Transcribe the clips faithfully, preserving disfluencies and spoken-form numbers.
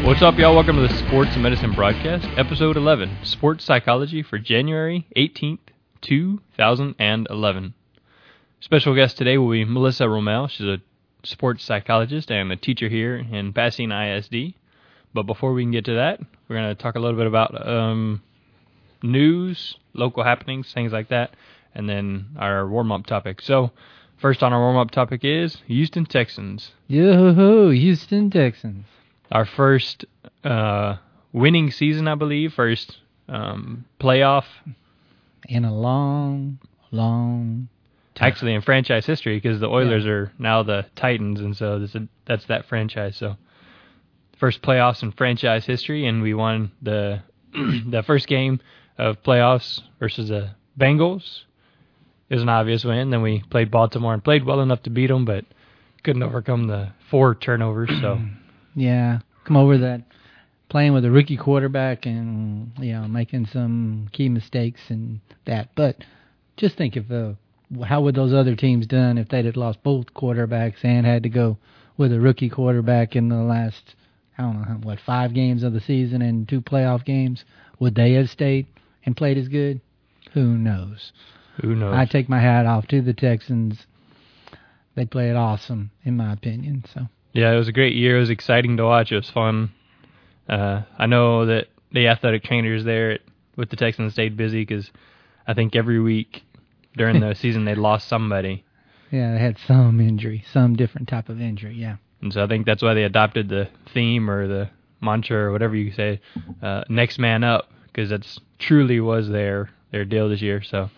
What's up, y'all? Welcome to the Sports and Medicine Broadcast, Episode eleven, Sports Psychology for January eighteenth, two thousand eleven. Special guest today will be Melissa Romel. She's a sports psychologist and a teacher here in Pasadena I S D. But before we can get to that, we're going to talk a little bit about um, news, local happenings, things like that, and then our warm-up topic. So, first on our warm-up topic is Houston Texans. Yoo-hoo, Houston Texans. Our first uh, winning season, I believe, first um, playoff. In a long, long time. Actually, in franchise history, because the Oilers yeah. are now the Titans, and so this is, that's that franchise. So, first playoffs in franchise history, and we won the the first game of playoffs versus the Bengals. It was an obvious win. Then we played Baltimore and played well enough to beat them, but couldn't overcome the four turnovers. So. Yeah, come over that, playing with a rookie quarterback and, you know, making some key mistakes and that. But just think of uh, how would those other teams done if they'd had lost both quarterbacks and had to go with a rookie quarterback in the last, I don't know, what, five games of the season and two playoff games? Would they have stayed and played as good? Who knows? Who knows? I take my hat off to the Texans. They played awesome, in my opinion, so. Yeah, it was a great year. It was exciting to watch. It was fun. Uh, I know that the athletic trainers there at, with the Texans stayed busy because I think every week during the season they lost somebody. Yeah, they had some injury, some different type of injury, yeah. And so I think that's why they adopted the theme or the mantra or whatever you say, uh, next man up, because that's truly was their, their deal this year. So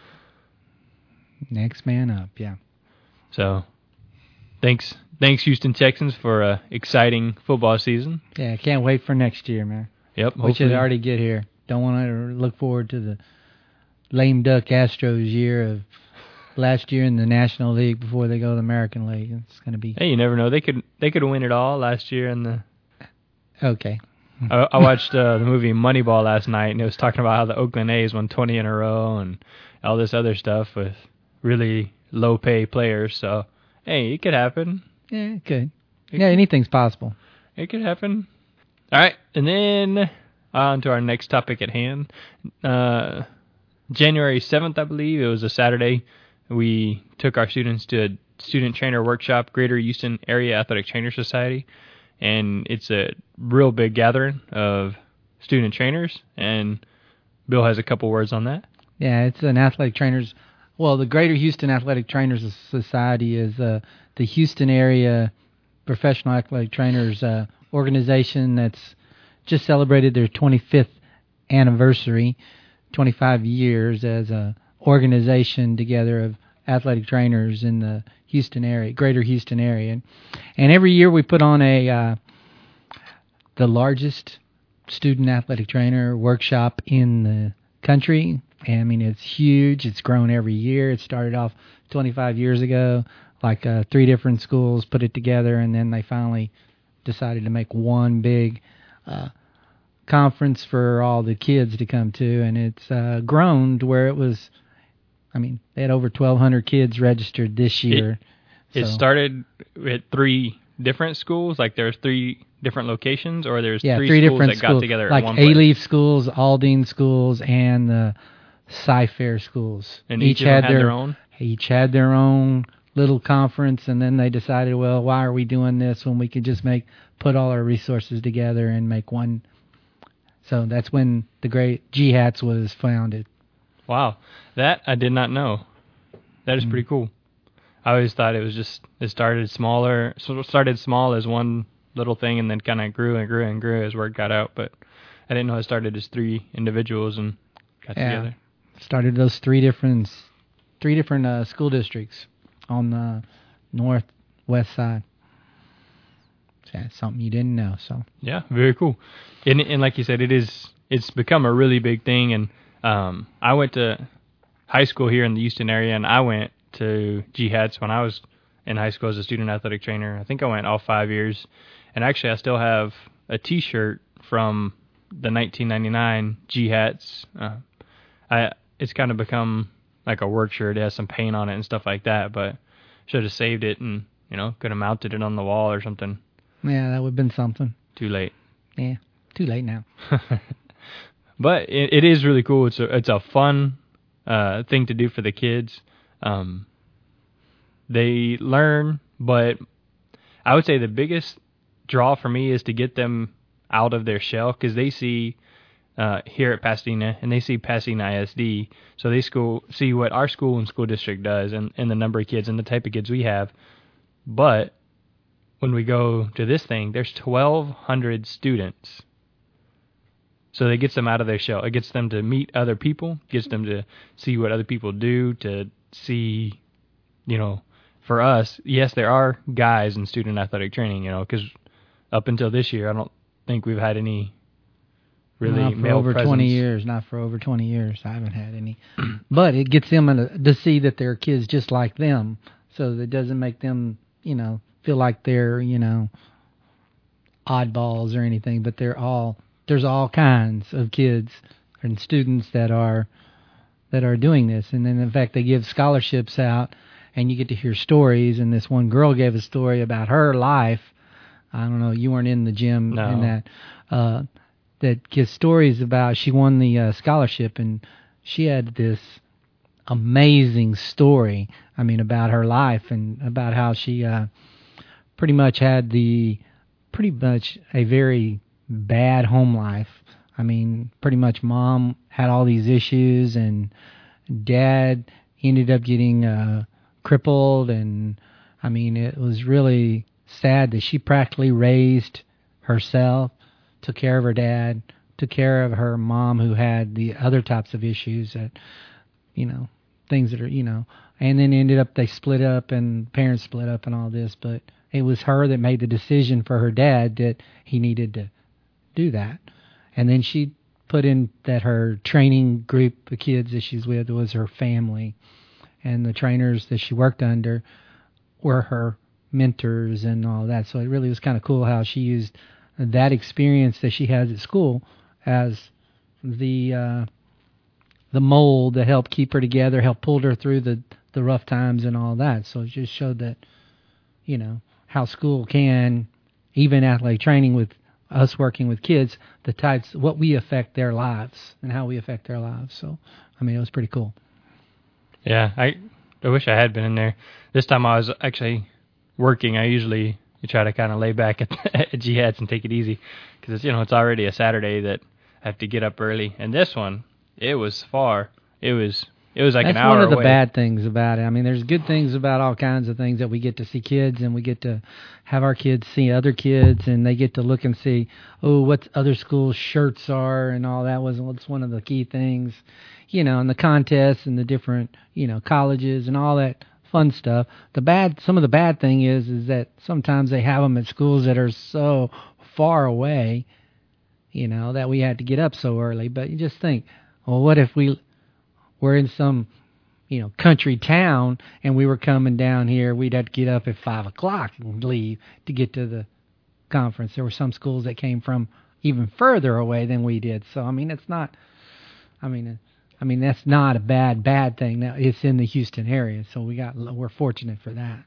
next man up, yeah. So thanks. Thanks, Houston Texans, for an exciting football season. Yeah, can't wait for next year, man. Yep. We should already get here. Don't want to look forward to the lame duck Astros year of last year in the National League before they go to the American League. It's going to be... Hey, you never know. They could they could win it all last year in the... Okay. I, I watched uh, the movie Moneyball last night, and it was talking about how the Oakland A's won twenty in a row and all this other stuff with really low-pay players. So, hey, it could happen. Yeah, it could. It yeah, could. Anything's possible. It could happen. All right, and then on to our next topic at hand. Uh, January seventh, I believe, it was a Saturday, we took our students to a student trainer workshop, Greater Houston Area Athletic Trainer Society, and it's a real big gathering of student trainers, and Bill has a couple words on that. Yeah, it's an athletic trainers... Well, the Greater Houston Athletic Trainers Society is uh, the Houston area professional athletic trainers uh, organization that's just celebrated their twenty-fifth anniversary, twenty-five years as a organization together of athletic trainers in the Houston area, Greater Houston area. And every year we put on a uh, the largest student athletic trainer workshop in the country. I mean, it's huge. It's grown every year. It started off twenty-five years ago, like uh, three different schools put it together, and then they finally decided to make one big uh, conference for all the kids to come to, and it's uh, grown to where it was, I mean, they had over twelve hundred kids registered this year. It, so. it started at three different schools, like there's three different locations, or there's yeah, three, three schools different that schools, got together like at one place? A-Leaf schools, Aldine schools, and the Sci-Fair schools. And each, each had, had their, their own? Each had their own little conference, and then they decided, well, why are we doing this when we could just make put all our resources together and make one? So that's when the great G HATS was founded. Wow. That I did not know. That is mm-hmm. pretty cool. I always thought it was just, it started smaller, so it started small as one little thing and then kind of grew and grew and grew as word got out, but I didn't know it started as three individuals and got yeah. together. Started those three different three different uh, school districts on the northwest side. So that's something you didn't know. So yeah, very cool. And and like you said, it is it's become a really big thing. And um, I went to high school here in the Houston area, and I went to G HATS when I was in high school as a student athletic trainer. I think I went all five years. And actually, I still have a T-shirt from the nineteen ninety-nine G HATS. Uh, I it's kind of become like a work shirt. It has some paint on it and stuff like that, but should have saved it and, you know, could have mounted it on the wall or something. Yeah, that would have been something. Too late. Yeah, too late now. But it, it is really cool. It's a, it's a fun uh, thing to do for the kids. Um, they learn, but I would say the biggest draw for me is to get them out of their shell, because they see uh, here at Pasadena, and they see Pasadena I S D, so they school see what our school and school district does, and, and the number of kids and the type of kids we have. But when we go to this thing, there's twelve hundred students. So it gets them out of their shell. It gets them to meet other people, gets them to see what other people do, to see, you know, for us, yes, there are guys in student athletic training, you know, because up until this year, I don't think we've had any really not for male over presence. twenty years. Not for over twenty years. I haven't had any. But it gets them to, to see that there are kids just like them, so that doesn't make them, you know, feel like they're, you know, oddballs or anything. But they're all there's all kinds of kids and students that are that are doing this, and then in fact they give scholarships out, and you get to hear stories. And this one girl gave a story about her life. I don't know, you weren't in the gym No. in that. Uh, that gives stories about she won the uh, scholarship, and she had this amazing story. I mean, about her life and about how she uh, pretty much had the pretty much a very bad home life. I mean, pretty much mom had all these issues, and dad ended up getting uh, crippled, and I mean, it was really sad that she practically raised herself, took care of her dad, took care of her mom who had the other types of issues that, you know, things that are, you know, and then ended up, they split up and parents split up and all this, but it was her that made the decision for her dad that he needed to do that. And then she put in that her training group of kids that she's with was her family, and the trainers that she worked under were her mentors and all that. So it really was kind of cool how she used that experience that she has at school as the uh, the mold that helped keep her together, helped pull her through the, the rough times and all that. So it just showed that, you know, how school can, even athletic training with us working with kids, the types, what we affect their lives and how we affect their lives. So, I mean, it was pretty cool. Yeah, I I wish I had been in there. This time I was actually working. I usually try to kind of lay back at, at G H A T S and take it easy, because, you know, it's already a Saturday that I have to get up early. And this one, it was far. It was it was like That's an hour one of the away. bad things about it. I mean, there's good things about all kinds of things, that we get to see kids, and we get to have our kids see other kids, and they get to look and see, oh, what other schools' shirts are and all that. Was what's one of the key things, you know, and the contests and the different, you know, colleges and all that fun stuff. The bad, some of the bad thing is, is that sometimes they have them at schools that are so far away, you know, that we had to get up so early. But you just think, well, what if we were in some, you know, country town and we were coming down here? We'd have to get up at five o'clock and leave to get to the conference. There were some schools that came from even further away than we did. So, I mean, it's not, I mean, I mean, that's not a bad, bad thing. Now, it's in the Houston area, so we got, we're fortunate for that.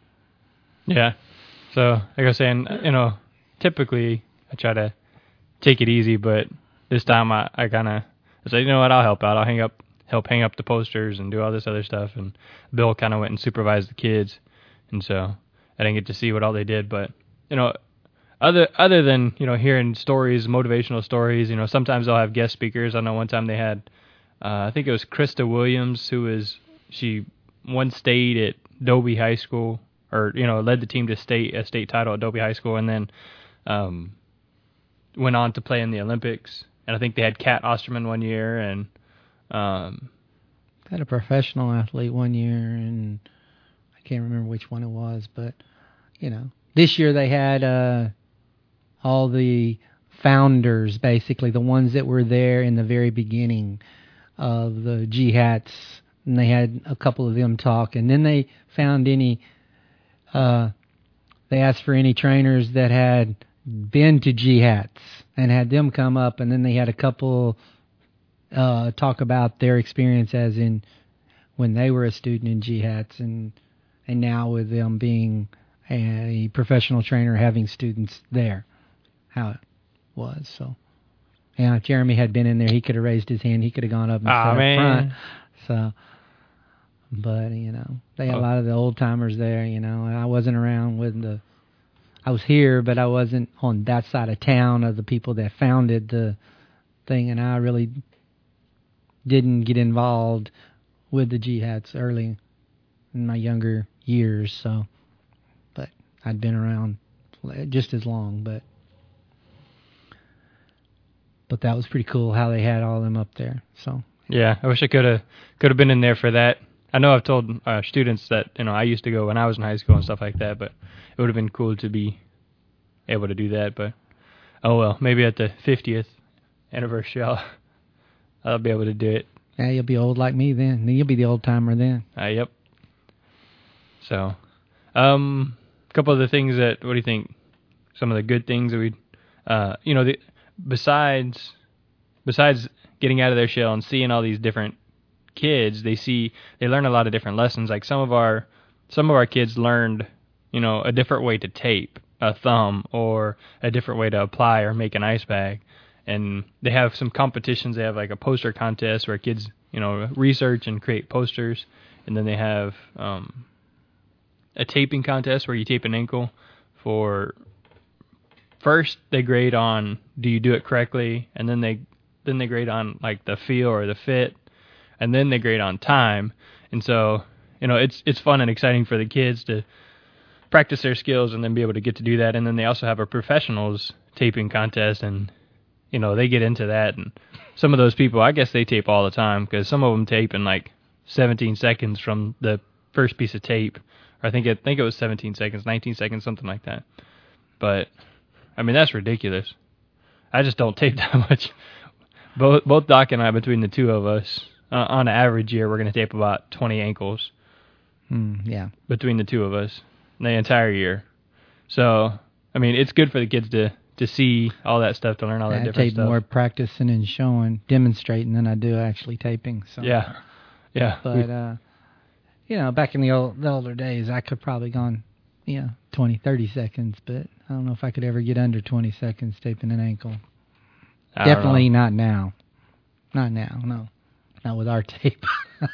Yeah. So, like I was saying, you know, typically I try to take it easy, but this time I, I kind of I said, you know what, I'll help out. I'll hang up, help hang up the posters and do all this other stuff. And Bill kind of went and supervised the kids, and so I didn't get to see what all they did. But, you know, other other than, you know, hearing stories, motivational stories, you know, sometimes they'll have guest speakers. I know one time they had, uh, I think it was Krista Williams, who was, she won state at Dobie High School, or, you know, led the team to state a state title at Dobie High School, and then um, went on to play in the Olympics. And I think they had Kat Osterman one year, and um, had a professional athlete one year, and I can't remember which one it was, but, you know, this year they had uh, all the founders, basically, the ones that were there in the very beginning of the G H A T S, and they had a couple of them talk, and then they found any, uh, they asked for any trainers that had been to G H A T S and had them come up, and then they had a couple uh, talk about their experience as in when they were a student in G H A T S, and and now with them being a professional trainer having students there. How was. So, yeah, if Jeremy had been in there, he could have raised his hand. He could have gone up and Aw, sat up man. front. So, but you know, they had Oh. a lot of the old timers there. You know, and I wasn't around when the. I was here, but I wasn't on that side of town of the people that founded the thing, and I really didn't get involved with the Jihats early in my younger years. So, but I'd been around just as long, but but that was pretty cool how they had all of them up there. So Yeah, I wish I could have could have been in there for that. I know I've told uh, students that you know I used to go when I was in high school and stuff like that, but it would have been cool to be able to do that. But oh well, maybe at the fiftieth anniversary, I'll I'll be able to do it. yeah, you'll be old like me then. Then you'll be the old timer then. Uh, yep. So, um, a couple of the things that what do you think? Some of the good things that we, uh, you know, the, besides besides getting out of their shell and seeing all these different kids, they see they learn a lot of different lessons. Like some of our some of our kids learned, you know, a different way to tape a thumb or a different way to apply or make an ice bag. And they have some competitions. They have like a poster contest where kids, you know, research and create posters. And then they have um, a taping contest where you tape an ankle. For first, they grade on do you do it correctly, and then they then they grade on like the feel or the fit, and then they grade on time. And so, you know, it's it's fun and exciting for the kids to practice their skills and then be able to get to do that. And then they also have a professionals taping contest, and you know, they get into that. And some of those people, I guess they tape all the time because some of them tape in like seventeen seconds from the first piece of tape. Or I think it, I think it was seventeen seconds, nineteen seconds, something like that. But, I mean, that's ridiculous. I just don't tape that much. Both, both Doc and I, between the two of us, uh, on an average year, we're going to tape about twenty ankles. Mm, yeah. Between the two of us, the entire year. So, I mean, it's good for the kids to, to see all that stuff, to learn all yeah, that I different tape stuff. more practicing and showing, demonstrating than I do actually taping. So. Yeah, yeah. But, we, uh, you know, back in the, old, the older days, I could probably gone, you know, twenty, thirty seconds, but I don't know if I could ever get under twenty seconds taping an ankle. I don't Definitely know. not now. Not now, no. Not with our tape.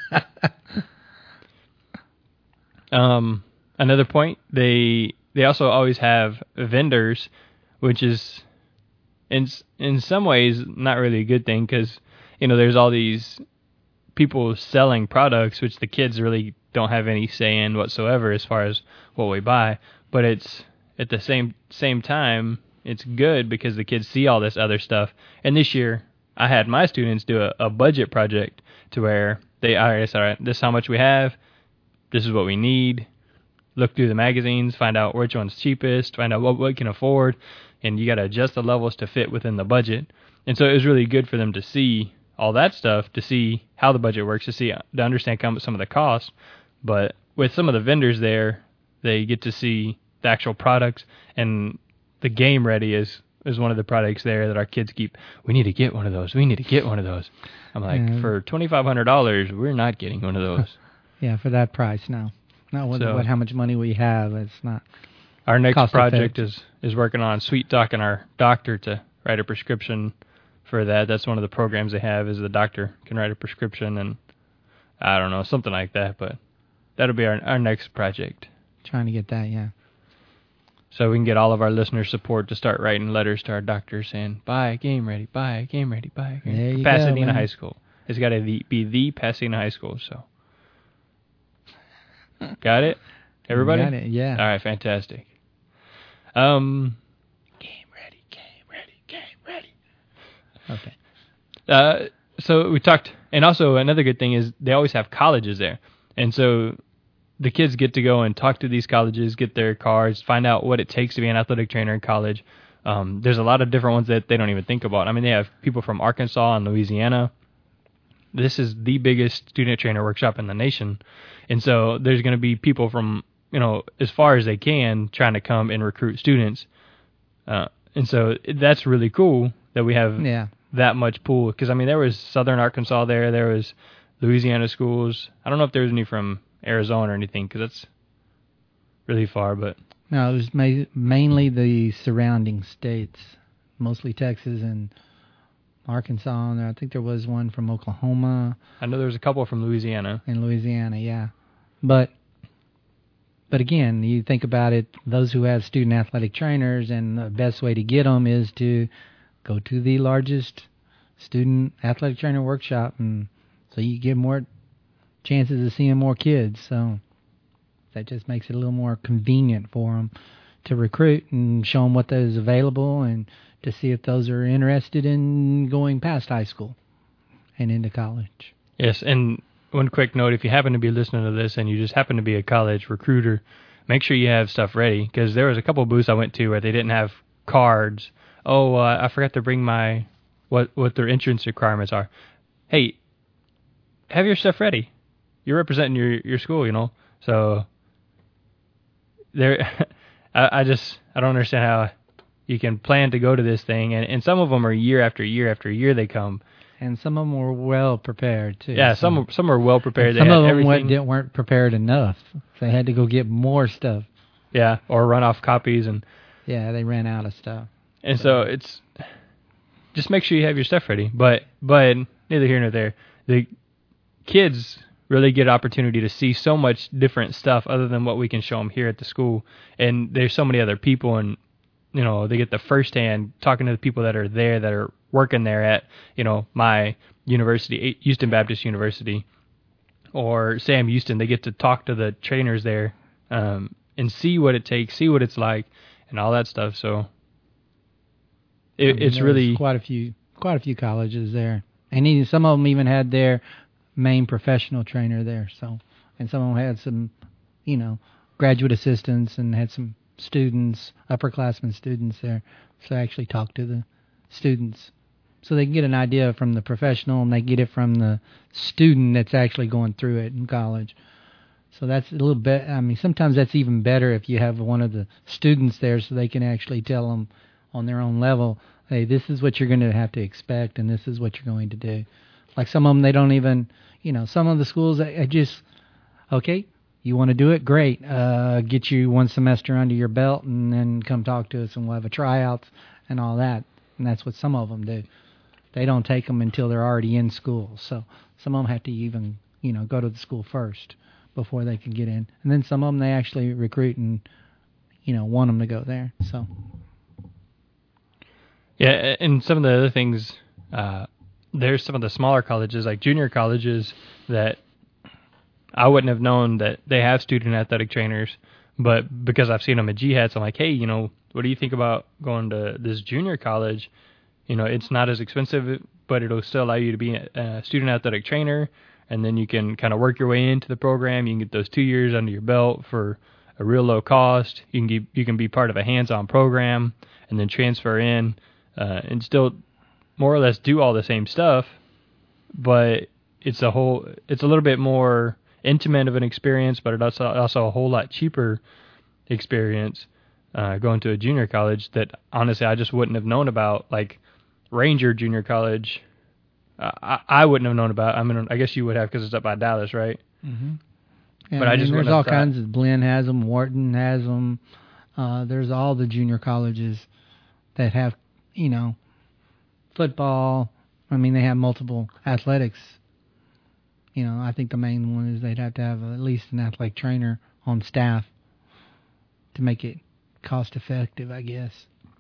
Um, another point, they they also always have vendors, which is in in some ways not really a good thing because you know there's all these people selling products which the kids really don't have any say in whatsoever as far as what we buy. But it's at the same same time it's good because the kids see all this other stuff. And this year I had my students do a, a budget project to where they all right, all right, this is how much we have. This is what we need. Look through the magazines, find out which one's cheapest, find out what we can afford, and you got to adjust the levels to fit within the budget. And so it was really good for them to see all that stuff, to see how the budget works, to see to understand some of the costs. But with some of the vendors there, they get to see the actual products, and the Game Ready is is one of the products there that our kids keep. We need to get one of those. We need to get one of those. I'm like, Yeah. for twenty-five hundred dollars, we're not getting one of those. Yeah, for that price, no. Not with So- what, how much money we have. It's not. Our next Cost project effective. is, is working on sweet talking our doctor to write a prescription for that. That's one of the programs they have is the doctor can write a prescription and I don't know, something like that. But that'll be our, our next project. Trying to get that, yeah. So we can get all of our listener support to start writing letters to our doctor saying, buy a Game Ready, buy a Game Ready, buy a Game There Ready. you go, Pasadena man. High School. It's got to be the Pasadena High School. So, got it? Everybody? Got it, yeah. All right, fantastic. Um, game ready, game ready, game ready. Okay. Uh, so we talked, and also another good thing is they always have colleges there, and so the kids get to go and talk to these colleges, get their cards, find out what it takes to be an athletic trainer in college. Um, there's a lot of different ones that they don't even think about. I mean, they have people from Arkansas and Louisiana. This is the biggest student trainer workshop in the nation, and so there's going to be people from, you know, as far as they can trying to come and recruit students. Uh, and so that's really cool that we have Yeah. that much pool. Because, I mean, there was Southern Arkansas there. There was Louisiana schools. I don't know if there was any from Arizona or anything because that's really far. But No, it was ma- mainly the surrounding states mostly Texas and Arkansas. And I think there was one from Oklahoma. I know there was a couple from Louisiana. In Louisiana, yeah. But but again, you think about it, those who have student athletic trainers, and the best way to get them is to go to the largest student athletic trainer workshop, and so you get more chances of seeing more kids. So that just makes it a little more convenient for them to recruit and show them what is available, and to see if those are interested in going past high school and into college. Yes, and one quick note, if you happen to be listening to this and you just happen to be a college recruiter, make sure you have stuff ready, because there was a couple of booths I went to where they didn't have cards. Oh, uh, I forgot to bring my, what, what their entrance requirements are. Hey, have your stuff ready. You're representing your, your school, you know, so there, I, I just, I don't understand how you can plan to go to this thing, and, and some of them are year after year after year they come. And some of them were well prepared, too. Yeah, some so. some are well prepared. Some they of them everything. weren't, weren't prepared enough. They had to go get more stuff. Yeah, or run off copies. and Yeah, they ran out of stuff. And so it's, just make sure you have your stuff ready. But, but neither here nor there. The kids really get opportunity to see so much different stuff other than what we can show them here at the school. And there's so many other people, and, you know, they get the firsthand talking to the people that are there, that are working there at, you know, my university, Houston Baptist University, or Sam Houston. They get to talk to the trainers there, um, and see what it takes, see what it's like, and all that stuff. So it, I mean, it's really quite a few, quite a few colleges there, and even, some of them even had their main professional trainer there. So, and some of them had some, you know, graduate assistants, and had some students, upperclassmen students there. So I actually talked to the students, so they can get an idea from the professional, and they get it from the student that's actually going through it in college. So that's a little bit, I mean, sometimes that's even better if you have one of the students there, so they can actually tell them on their own level, hey, this is what you're going to have to expect, and this is what you're going to do. Like some of them, they don't even, you know, some of the schools, I just, okay, you want to do it? Great. Uh, get you one semester under your belt, and then come talk to us, and we'll have a tryouts and all that. And that's what some of them do. They don't take them until they're already in school. So some of them have to even, you know, go to the school first before they can get in. And then some of them, they actually recruit and, you know, want them to go there. So. Yeah, and some of the other things, uh, there's some of the smaller colleges, like junior colleges, that I wouldn't have known that they have student athletic trainers, but because I've seen them at G HATS, I'm like, hey, you know, what do you think about going to this junior college? You know, it's not as expensive, but it'll still allow you to be a student athletic trainer, and then you can kind of work your way into the program. You can get those two years under your belt for a real low cost. You can get, you can be part of a hands-on program, and then transfer in, uh, and still more or less do all the same stuff, but it's a whole, it's a little bit more intimate of an experience, but it's also, also a whole lot cheaper experience, uh, going to a junior college that honestly I just wouldn't have known about. Like Ranger Junior College, uh, I, I wouldn't have known about. I mean, I guess you would have because it's up by Dallas, right? Mm-hmm. Yeah, but I just there's all thought, kinds of, Blinn has them, Wharton has them. Uh, there's all the junior colleges that have, you know, football. I mean, they have multiple athletics. You know, I think the main one is they'd have to have at least an athletic trainer on staff to make it cost effective, I guess.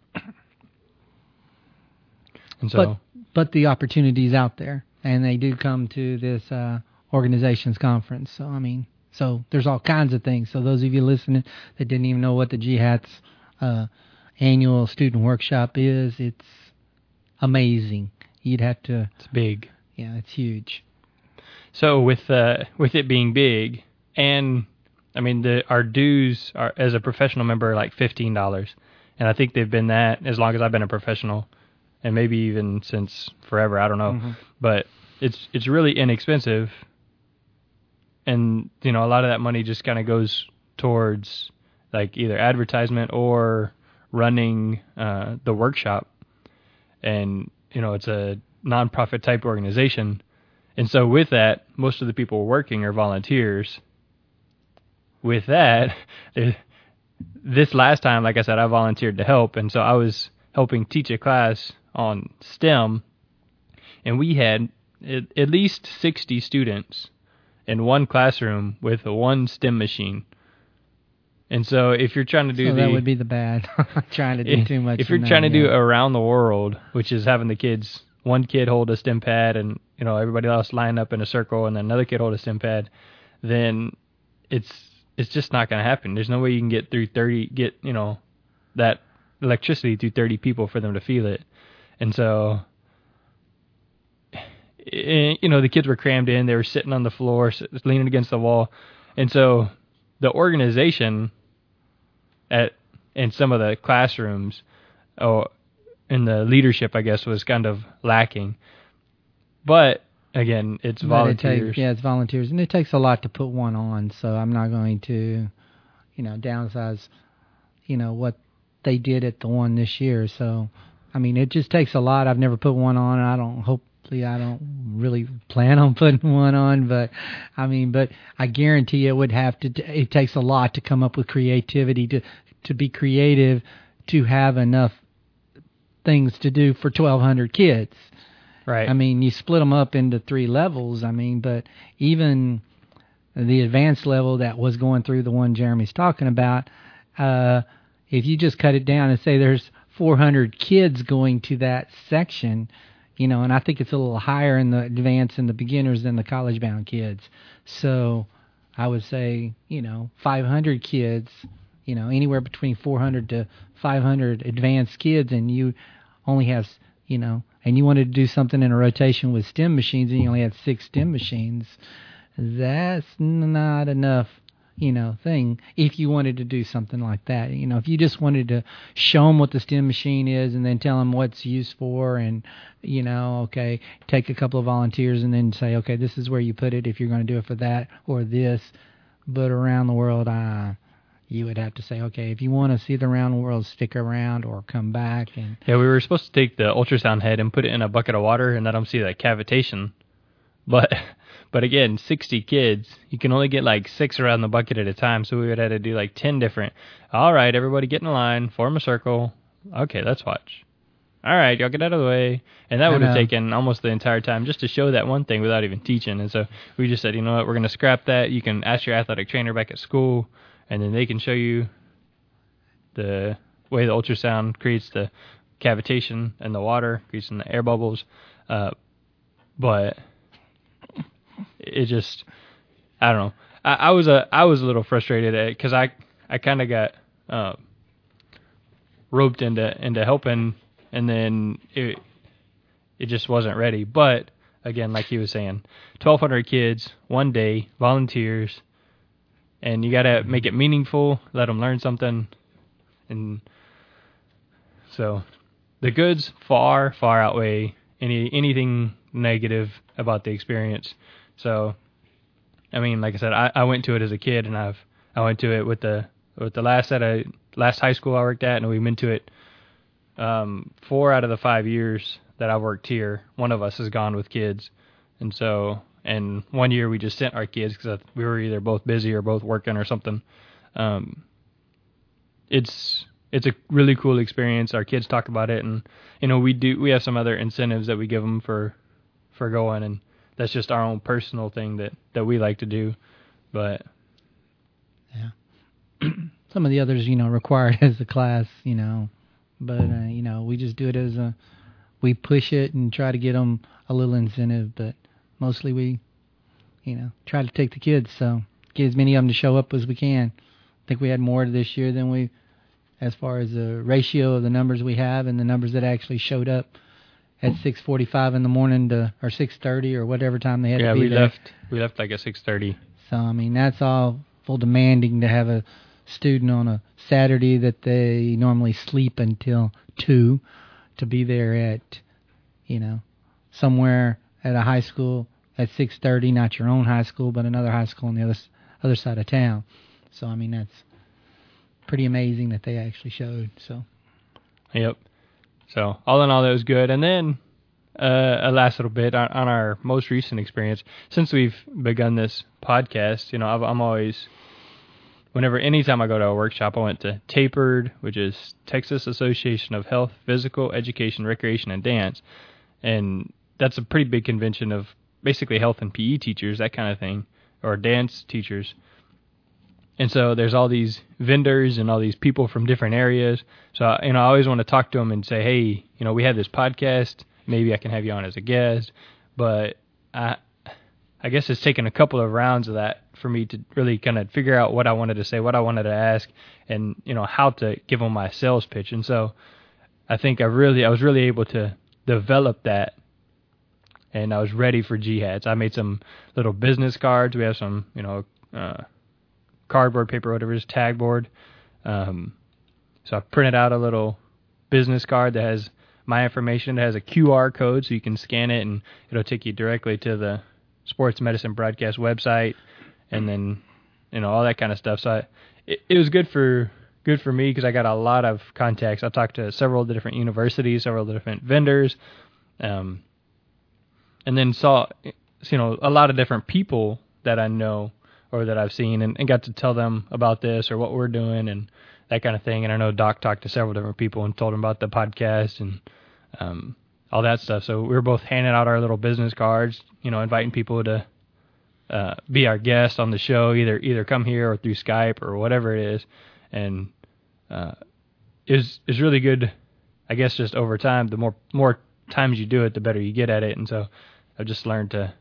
And so, but but the opportunity's out there, and they do come to this uh, organizations conference. So I mean, so there's all kinds of things. So those of you listening that didn't even know what the G HATS uh, annual student workshop is, it's amazing. You'd have to. It's big. Yeah, it's huge. So with uh, with it being big, and I mean the our dues are as a professional member are like fifteen dollars, and I think they've been that as long as I've been a professional, and maybe even since forever. I don't know, mm-hmm. but it's it's really inexpensive, and you know a lot of that money just kind of goes towards like either advertisement or running uh, the workshop, and you know it's a nonprofit type organization. And so with that, most of the people working are volunteers. With that, this last time, like I said, I volunteered to help, and so I was helping teach a class on STEM, and we had at, at least sixty students in one classroom with one STEM machine. And so if you're trying to do so the... that would be the bad. trying to do too much. If you're trying to do around the world, which is having the kids, one kid hold a STEM pad and, you know, everybody else line up in a circle and then another kid hold a STEM pad, then it's it's just not going to happen. There's no way you can get through thirty, get, you know, that electricity through thirty people for them to feel it. And so, you know, the kids were crammed in. They were sitting on the floor, leaning against the wall. And so the organization at in some of the classrooms, oh, in the leadership, I guess, was kind of lacking. But again, it's but volunteers. It takes, yeah, it's volunteers, and it takes a lot to put one on. So I'm not going to, you know, downsize, you know, what they did at the one this year. So, I mean, it just takes a lot. I've never put one on, and I don't hopefully I don't really plan on putting one on. But I mean, but I guarantee it would have to. It takes a lot to come up with creativity to to be creative, to have enough things to do for twelve hundred kids. Right. I mean, you split them up into three levels. I mean, but even the advanced level that was going through the one Jeremy's talking about, uh, if you just cut it down and say there's four hundred kids going to that section, you know, and I think it's a little higher in the advanced and the beginners than the college-bound kids. So I would say, you know, five hundred kids, you know, anywhere between four hundred to five hundred advanced kids, and you only have, you know, and you wanted to do something in a rotation with STEM machines, and you only had six STEM machines, that's not enough, you know, thing if you wanted to do something like that. You know, if you just wanted to show them what the STEM machine is and then tell them what's used for, and, you know, okay, take a couple of volunteers and then say, okay, this is where you put it if you're going to do it for that or this. But around the world, uh, you would have to say, okay, if you want to see the round world, stick around or come back. And yeah, we were supposed to take the ultrasound head and put it in a bucket of water and let them see that cavitation. But but again, sixty kids, you can only get like six around the bucket at a time, so we would have to do like ten different. All right, everybody get in a line, form a circle. Okay, let's watch. All right, y'all get out of the way. And that would have taken almost the entire time just to show that one thing without even teaching. And so we just said, you know what, we're going to scrap that. You can ask your athletic trainer back at school, and then they can show you the way the ultrasound creates the cavitation in the water, creates the air bubbles. Uh, but it just, I don't know. I, I was a I was a little frustrated at it because I I kind of got uh, roped into into helping, and then it it just wasn't ready. But again, like he was saying, twelve hundred kids, one day, volunteers. And you got to make it meaningful, let them learn something. And so the goods far, far outweigh any anything negative about the experience. So, I mean, like I said, I, I went to it as a kid, and I've I went to it with the with the last at a last high school I worked at, and we went to it um, four out of the five years that I've worked here. One of us has gone with kids, and so. And one year we just sent our kids because we were either both busy or both working or something. Um, it's it's a really cool experience. Our kids talk about it, and you know we do we have some other incentives that we give them for for going, and that's just our own personal thing that, that we like to do. But yeah, some of the others, you know, require it as a class, you know, but uh, you know we just do it as a we push it and try to get them a little incentive, but. Mostly we, you know, try to take the kids, so get as many of them to show up as we can. I think we had more this year than we, as far as the ratio of the numbers we have and the numbers that actually showed up at six forty-five in the morning to, or six thirty or whatever time they had yeah, to be we there. left. We left like at six thirty. So I mean, that's all full demanding to have a student on a Saturday that they normally sleep until two, to be there at, you know, somewhere. At a high school at six thirty, not your own high school, but another high school on the other other side of town. So, I mean, that's pretty amazing that they actually showed. So, yep. So, all in all, that was good. And then, uh, a last little bit on, on our most recent experience. Since we've begun this podcast, you know, I've, I'm always whenever, anytime I go to a workshop, I went to TAPERD, which is Texas Association of Health, Physical Education, Recreation, and Dance. And that's a pretty big convention of basically health and P E teachers, that kind of thing, or dance teachers. And so there's all these vendors and all these people from different areas. So, you know, I always want to talk to them and say, hey, you know, we have this podcast. Maybe I can have you on as a guest. But I, I guess it's taken a couple of rounds of that for me to really kind of figure out what I wanted to say, what I wanted to ask, and, you know, how to give them my sales pitch. And so I think I really, I was really able to develop that. And I was ready for G HATS. I made some little business cards. We have some, you know, uh, cardboard, paper, whatever it is, tag board. Um, so I printed out a little business card that has my information. It has a Q R code, so you can scan it, and it'll take you directly to the Sports Medicine Broadcast website, and then, you know, all that kind of stuff. So I, it, it was good for good for me because I got a lot of contacts. I talked to several different universities, several different vendors, um, and then saw, you know, a lot of different people that I know or that I've seen, and, and got to tell them about this or what we're doing and that kind of thing. And I know Doc talked to several different people and told them about the podcast and um, all that stuff. So we were both handing out our little business cards, you know, inviting people to uh, be our guest on the show, either either come here or through Skype or whatever it is. And uh, it was, it was really good, I guess, just over time. The more more times you do it, the better you get at it. And so I've just learned to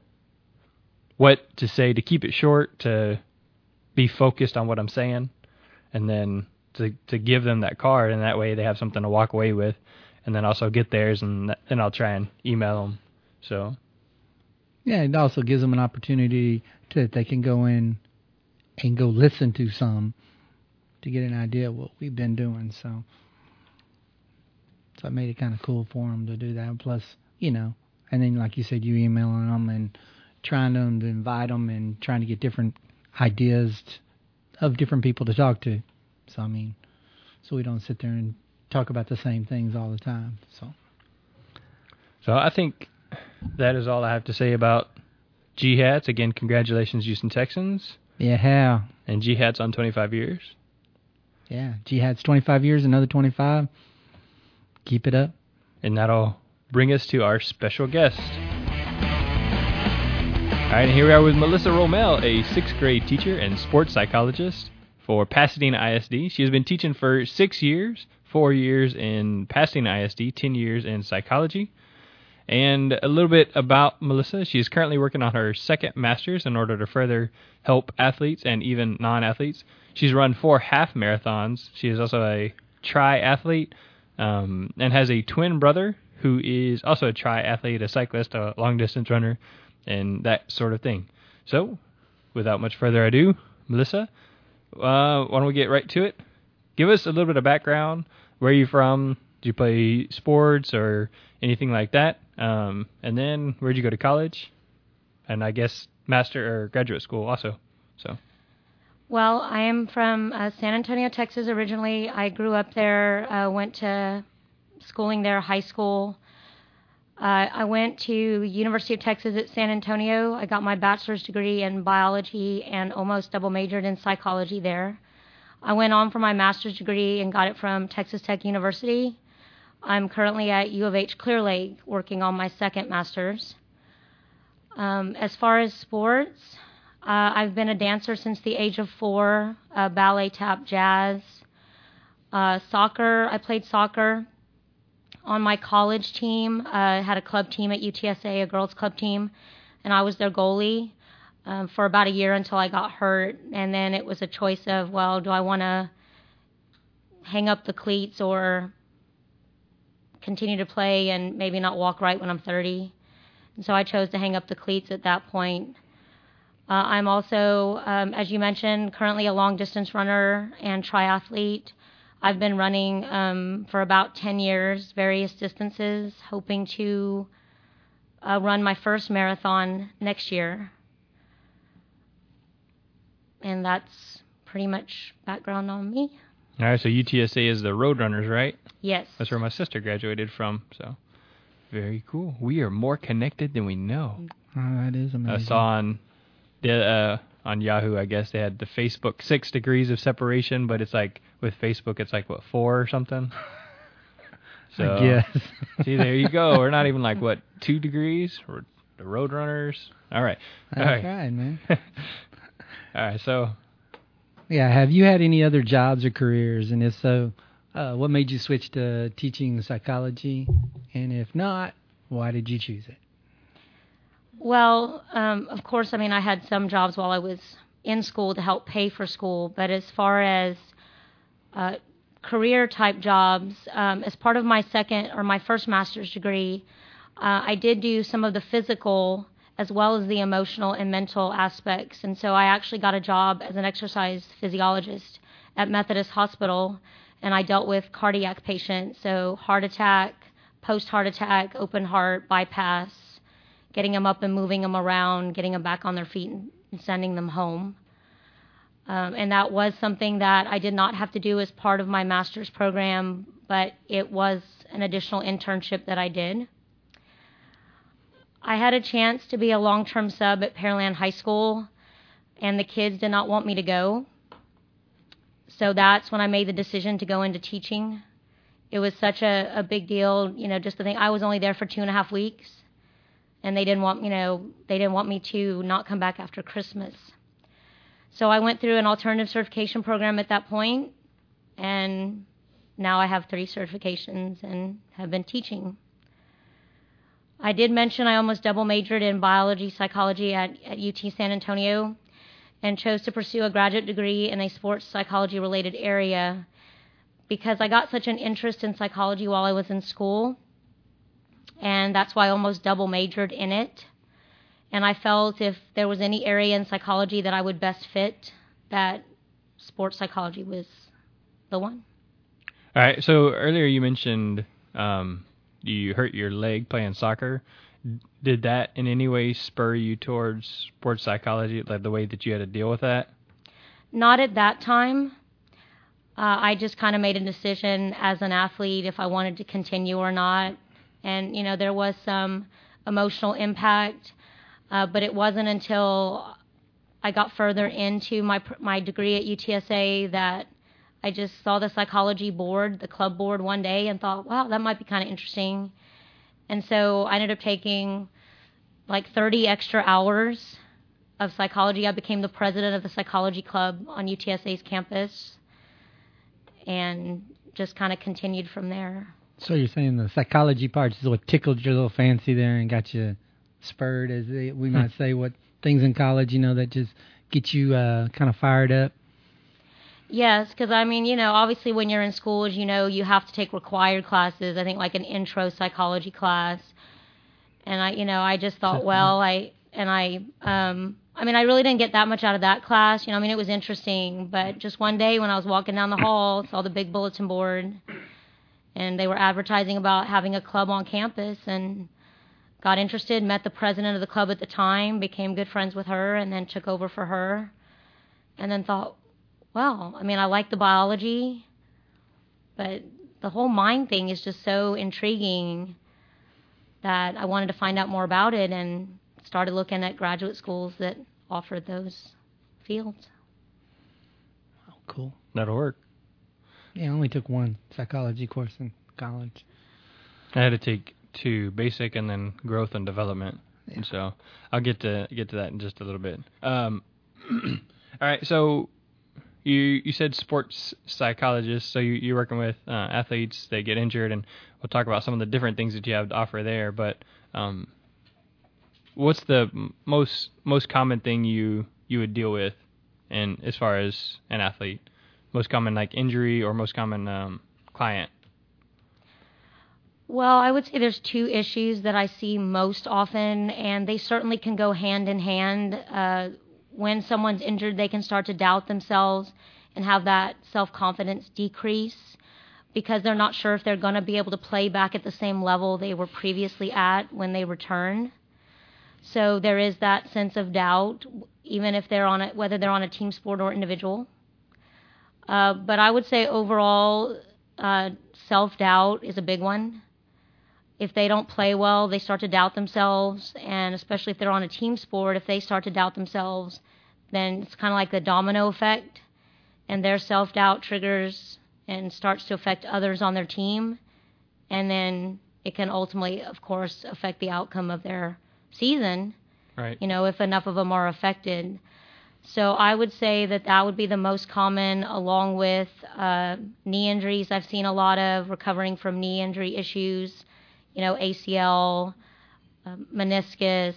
what to say, to keep it short, to be focused on what I'm saying, and then to to give them that card, and that way they have something to walk away with, and then also get theirs, and then I'll try and email them. So, yeah, it also gives them an opportunity to that they can go in and go listen to some to get an idea of what we've been doing. So, so I made it kind of cool for them to do that. Plus, you know, and then like you said, you emailing them and trying to, to invite them and trying to get different ideas t- of different people to talk to. So, I mean, so we don't sit there and talk about the same things all the time. So, so I think that is all I have to say about G HATS. Again, congratulations, Houston Texans. Yeah. And G HATS on twenty-five years. Yeah, G HATS twenty-five years, another twenty-five. Keep it up. And that'll bring us to our special guest. All right, and here we are with Melissa Romel, a sixth grade teacher and sports psychologist for Pasadena I S D. She has been teaching for six years, four years in Pasadena I S D, ten years in psychology. And a little bit about Melissa. She is currently working on her second master's in order to further help athletes and even non-athletes. She's run four half marathons. She is also a triathlete um, and has a twin brother who is also a triathlete, a cyclist, a long-distance runner, and that sort of thing. So, without much further ado, Melissa, uh, why don't we get right to it? Give us a little bit of background. Where are you from? Do you play sports or anything like that? Um, and then, where'd you go to college? And I guess master or graduate school also. So. Well, I am from uh, San Antonio, Texas originally. I grew up there, uh, went to schooling there, high school. Uh, I went to University of Texas at San Antonio. I got my bachelor's degree in biology and almost double majored in psychology there. I went on for my master's degree and got it from Texas Tech University. I'm currently at U of H Clear Lake working on my second master's. Um, as far as sports, uh, I've been a dancer since the age of four, uh, ballet, tap, jazz. Uh, soccer, I played soccer. On my college team, I uh, had a club team at U T S A, a girls club team, and I was their goalie um, for about a year until I got hurt. And then it was a choice of, well, do I want to hang up the cleats or continue to play and maybe not walk right when I'm thirty? And so I chose to hang up the cleats at that point. Uh, I'm also, um, as you mentioned, currently a long-distance runner and triathlete. I've been running um, for about ten years, various distances, hoping to uh, run my first marathon next year. And that's pretty much background on me. All right, so U T S A is the Roadrunners, right? Yes. That's where my sister graduated from, so very cool. We are more connected than we know. Oh, that is amazing. I saw on the uh, on Yahoo, I guess they had the Facebook six degrees of separation, but it's like with Facebook, it's like what four or something. So I guess. see, there you go. We're not even like what two degrees. We're the Roadrunners. All right. That's All right, right, man. All right. So Yeah, have you had any other jobs or careers? And if so, uh, what made you switch to teaching psychology? And if not, why did you choose it? Well, um, of course, I mean, I had some jobs while I was in school to help pay for school, but as far as uh, career-type jobs, um, as part of my second or my first master's degree, uh, I did do some of the physical as well as the emotional and mental aspects, and so I actually got a job as an exercise physiologist at Methodist Hospital, and I dealt with cardiac patients, so heart attack, post-heart attack, open heart, bypass, getting them up and moving them around, getting them back on their feet and, and sending them home. Um, and that was something that I did not have to do as part of my master's program, but it was an additional internship that I did. I had a chance to be a long-term sub at Pearland High School, and the kids did not want me to go. So that's when I made the decision to go into teaching. It was such a, a big deal, you know, just to think I was only there for two and a half weeks. And they didn't want, you know, they didn't want me to not come back after Christmas. So I went through an alternative certification program at that point, and now I have three certifications and have been teaching. I did mention I almost double majored in biology psychology at, at U T San Antonio and chose to pursue a graduate degree in a sports psychology related area because I got such an interest in psychology while I was in school. And that's why I almost double majored in it. And I felt if there was any area in psychology that I would best fit, that sports psychology was the one. all right. So earlier you mentioned um, you hurt your leg playing soccer. Did that in any way spur you towards sports psychology, like the way that you had to deal with that? Not at that time. Uh, I just kind of made a decision as an athlete if I wanted to continue or not. And, you know, there was some emotional impact, uh, but it wasn't until I got further into my my degree at U T S A that I just saw the psychology board, the club board one day and thought, wow, that might be kind of interesting. And so I ended up taking like thirty extra hours of psychology. I became the president of the psychology club on U T S A's campus and just kind of continued from there. So you're saying the psychology part is what tickled your little fancy there and got you spurred, as they, we might say, what things in college, you know, that just get you uh, kind of fired up? Yes, because, I mean, you know, obviously when you're in school, as you know, you have to take required classes, I think like an intro psychology class. And, I, you know, I just thought, well, I, and I, um, I mean, I really didn't get that much out of that class. You know, I mean, it was interesting. But just one day when I was walking down the hall, saw the big bulletin board, and they were advertising about having a club on campus and got interested, met the president of the club at the time, became good friends with her, and then took over for her. And then thought, well, I mean, I like the biology, but the whole mind thing is just so intriguing that I wanted to find out more about it and started looking at graduate schools that offered those fields. Oh, cool. That'll work. Yeah, I only took one psychology course in college. I had to take two, basic and then growth and development. Yeah. And so I'll get to get to that in just a little bit. Um, all right, so you you said sports psychologist, so you, you're working with uh, athletes that get injured, and we'll talk about some of the different things that you have to offer there. But um, what's the most most common thing you, you would deal with, in as far as an athlete? Most common like injury or most common um, client? Well, I would say there's two issues that I see most often, and they certainly can go hand in hand. Uh, when someone's injured, they can start to doubt themselves and have that self-confidence decrease because they're not sure if they're going to be able to play back at the same level they were previously at when they return. So there is that sense of doubt, even if they're on a, whether they're on a team sport or individual. Uh, but I would say overall, uh, self-doubt is a big one. If they don't play well, they start to doubt themselves, and especially if they're on a team sport, if they start to doubt themselves, then it's kind of like the domino effect, and their self-doubt triggers and starts to affect others on their team, and then it can ultimately, of course, affect the outcome of their season, right? You know, if enough of them are affected. So I would say that that would be the most common, along with uh, knee injuries. I've seen a lot of recovering from knee injury issues, you know, A C L, uh, meniscus,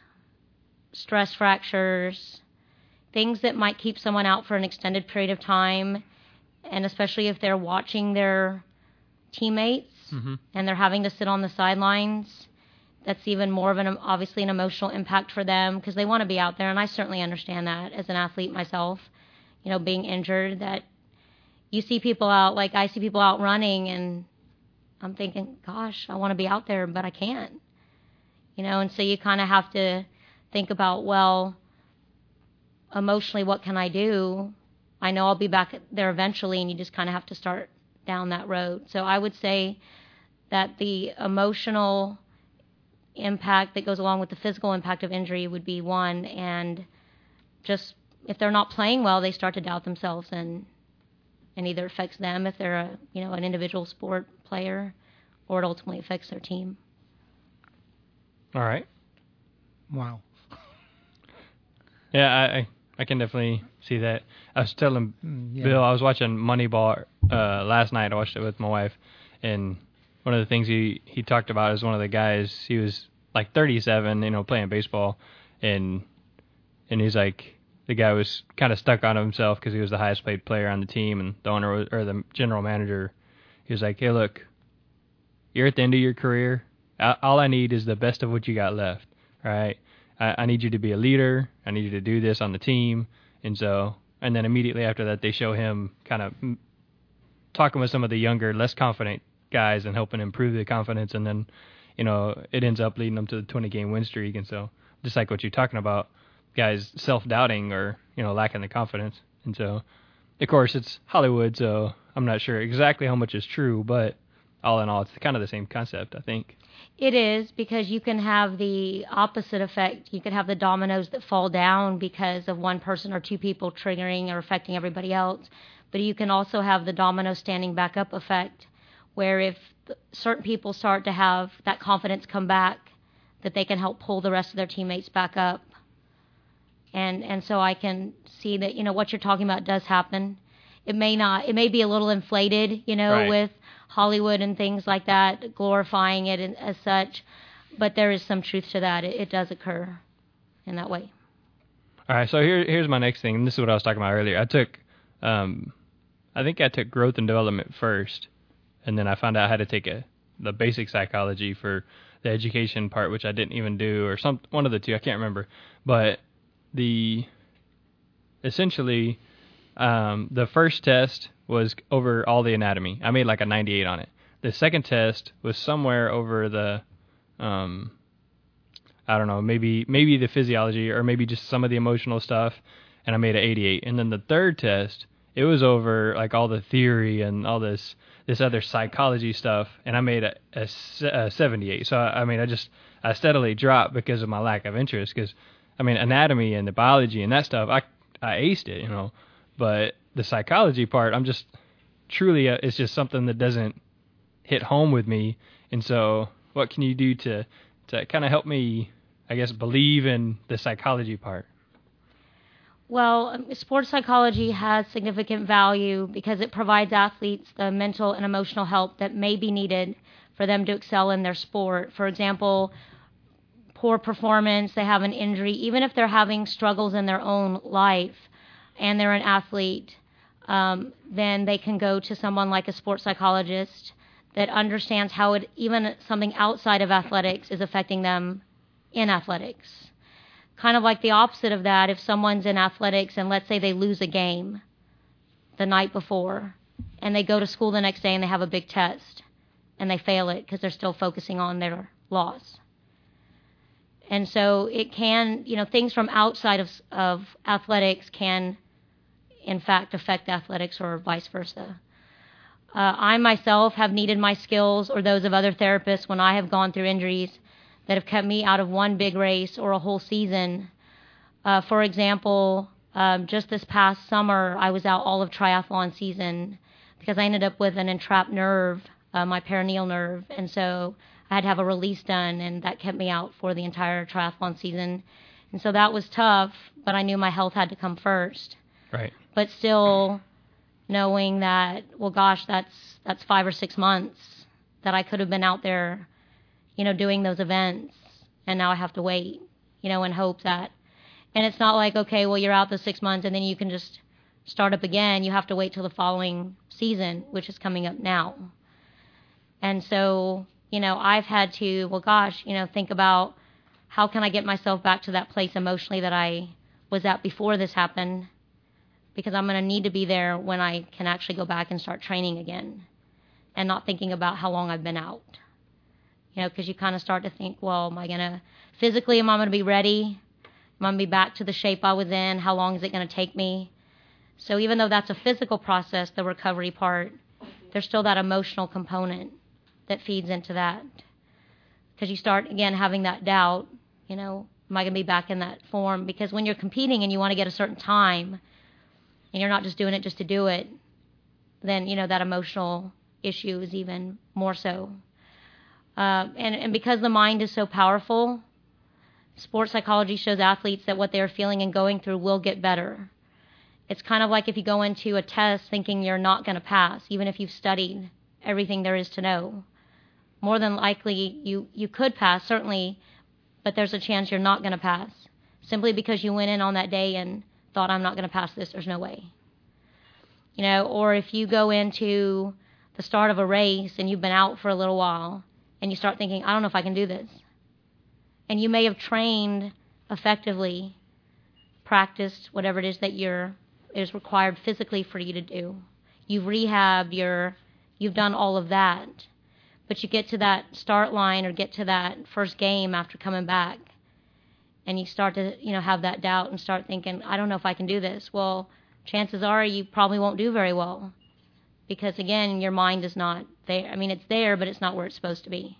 stress fractures, things that might keep someone out for an extended period of time, and especially if they're watching their teammates mm-hmm. and they're having to sit on the sidelines. That's even more of an, obviously, an emotional impact for them because they want to be out there, and I certainly understand that as an athlete myself, you know, being injured, that you see people out, like I see people out running, and I'm thinking, gosh, I want to be out there, but I can't, you know, and so you kind of have to think about, well, emotionally, what can I do? I know I'll be back there eventually, and you just kind of have to start down that road. So I would say that the emotional impact that goes along with the physical impact of injury would be one, and just if they're not playing well, they start to doubt themselves, and and either affects them if they're a you know an individual sport player, or it ultimately affects their team. All right. Wow. Yeah, I I can definitely see that. I was telling yeah. Bill, I was watching Moneyball uh, last night. I watched it with my wife, and one of the things he, he talked about is one of the guys, he was like thirty-seven, you know, playing baseball, and and he's like, the guy was kind of stuck on himself because he was the highest paid player on the team, and the owner was, or the general manager, he was like, hey, look, you're at the end of your career. All I need is the best of what you got left, right? I, I need you to be a leader. I need you to do this on the team. And so, and then immediately after that, they show him kind of talking with some of the younger, less confident guys and helping improve the confidence, and then you know it ends up leading them to the twenty game win streak. And so just like what you're talking about, guys self-doubting or you know lacking the confidence. And so of course it's Hollywood, so I'm not sure exactly how much is true, but all in all it's kind of the same concept, I think. It is, because you can have the opposite effect. You could have the dominoes that fall down because of one person or two people triggering or affecting everybody else, but you can also have the domino standing back up effect, where if certain people start to have that confidence come back, that they can help pull the rest of their teammates back up. And and so I can see that, you know, what you're talking about does happen. It may not, it may be a little inflated, you know, right. with Hollywood and things like that, glorifying it as such, but there is some truth to that. It, it does occur in that way. All right, so here here's my next thing, and this is what I was talking about earlier. I took, um, I think I took growth and development first, and then I found out how to take a the basic psychology for the education part, which I didn't even do, or some one of the two, I can't remember. But the essentially um, the first test was over all the anatomy. I made like a ninety-eight on it. The second test was somewhere over the, um, I don't know, maybe maybe the physiology or maybe just some of the emotional stuff, and I made an eighty-eight. And then the third test, it was over like all the theory and all this this other psychology stuff, and I made a, a, a seventy-eight. So, I mean, I just, I steadily dropped because of my lack of interest, because, I mean, anatomy and the biology and that stuff, I, I aced it, you know, but the psychology part, I'm just, truly, uh, it's just something that doesn't hit home with me, and so what can you do to, to kind of help me, I guess, believe in the psychology part? Well, sports psychology has significant value because it provides athletes the mental and emotional help that may be needed for them to excel in their sport. For example, poor performance, they have an injury, even if they're having struggles in their own life and they're an athlete, um, then they can go to someone like a sports psychologist that understands how it, even something outside of athletics is affecting them in athletics. Kind of like the opposite of that, if someone's in athletics and let's say they lose a game the night before and they go to school the next day and they have a big test and they fail it because they're still focusing on their loss. And so it can, you know, things from outside of, of athletics can, in fact, affect athletics or vice versa. Uh, I myself have needed my skills or those of other therapists when I have gone through injuries that have kept me out of one big race or a whole season. Uh, for example, Um, just this past summer, I was out all of triathlon season because I ended up with an entrapped nerve, uh, my perineal nerve, and so I had to have a release done, and that kept me out for the entire triathlon season. And so that was tough, but I knew my health had to come first. Right. But still knowing that, well, gosh, that's that's five or six months that I could have been out there, you know, doing those events, and now I have to wait, you know, and hope that. And it's not like, okay, well, you're out the six months, and then you can just start up again. You have to wait till the following season, which is coming up now. And so, you know, I've had to, well, gosh, you know, think about how can I get myself back to that place emotionally that I was at before this happened, because I'm going to need to be there when I can actually go back and start training again and not thinking about how long I've been out. You know, because you kind of start to think, well, am I going to, physically, am I going to be ready? Am I going to be back to the shape I was in? How long is it going to take me? So even though that's a physical process, the recovery part, there's still that emotional component that feeds into that. Because you start, again, having that doubt, you know, am I going to be back in that form? Because when you're competing and you want to get a certain time, and you're not just doing it just to do it, then, you know, that emotional issue is even more so. Uh, and, and because the mind is so powerful, sports psychology shows athletes that what they're feeling and going through will get better. It's kind of like if you go into a test thinking you're not going to pass, even if you've studied everything there is to know. More than likely, you, you could pass, certainly, but there's a chance you're not going to pass. Simply because you went in on that day and thought, I'm not going to pass this, there's no way. You know, or if you go into the start of a race and you've been out for a little while and you start thinking, I don't know if I can do this. And you may have trained effectively, practiced whatever it is that you're is required physically for you to do. You've rehabbed, you're, you've done all of that. But you get to that start line or get to that first game after coming back, and you start to, you know, have that doubt and start thinking, I don't know if I can do this. Well, chances are you probably won't do very well because, again, your mind is not there. I mean, it's there, but it's not where it's supposed to be,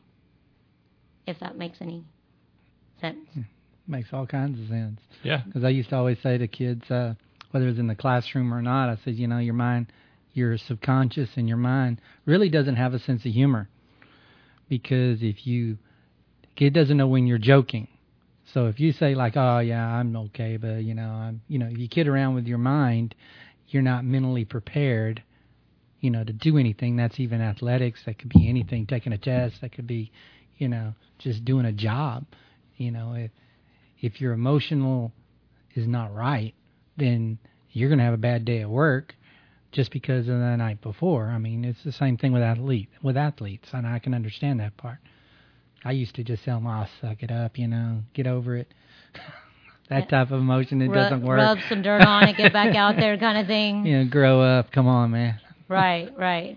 if that makes any sense. Makes all kinds of sense. Yeah. Because I used to always say to kids, uh, whether it's in the classroom or not, I said, you know, your mind, your subconscious and your mind really doesn't have a sense of humor. Because if you, kid doesn't know when you're joking. So if you say like, oh yeah, I'm okay, but you know, I'm, you know, if you kid around with your mind, you're not mentally prepared, you know, to do anything. That's even athletics. That could be anything, taking a test. That could be, you know, just doing a job. You know, if if your emotional is not right, then you're going to have a bad day at work just because of the night before. I mean, it's the same thing with athlete with athletes, and I can understand that part. I used to just tell them, "Oh, suck it up, you know, get over it." that type of emotion, it Rub, doesn't work. Rub some dirt on it, get back out there, kind of thing. You know, grow up. Come on, man. Right, right.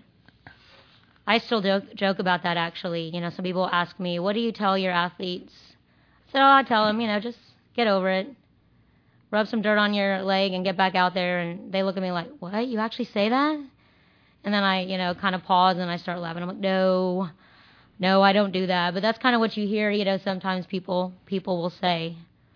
I still joke, joke about that, actually. You know, some people ask me, "What do you tell your athletes?" So I tell them, you know, just get over it. Rub some dirt on your leg and get back out there. And they look at me like, what? You actually say that? And then I, you know, kind of pause and I start laughing. I'm like, no, no, I don't do that. But that's kind of what you hear, you know, sometimes people people will say.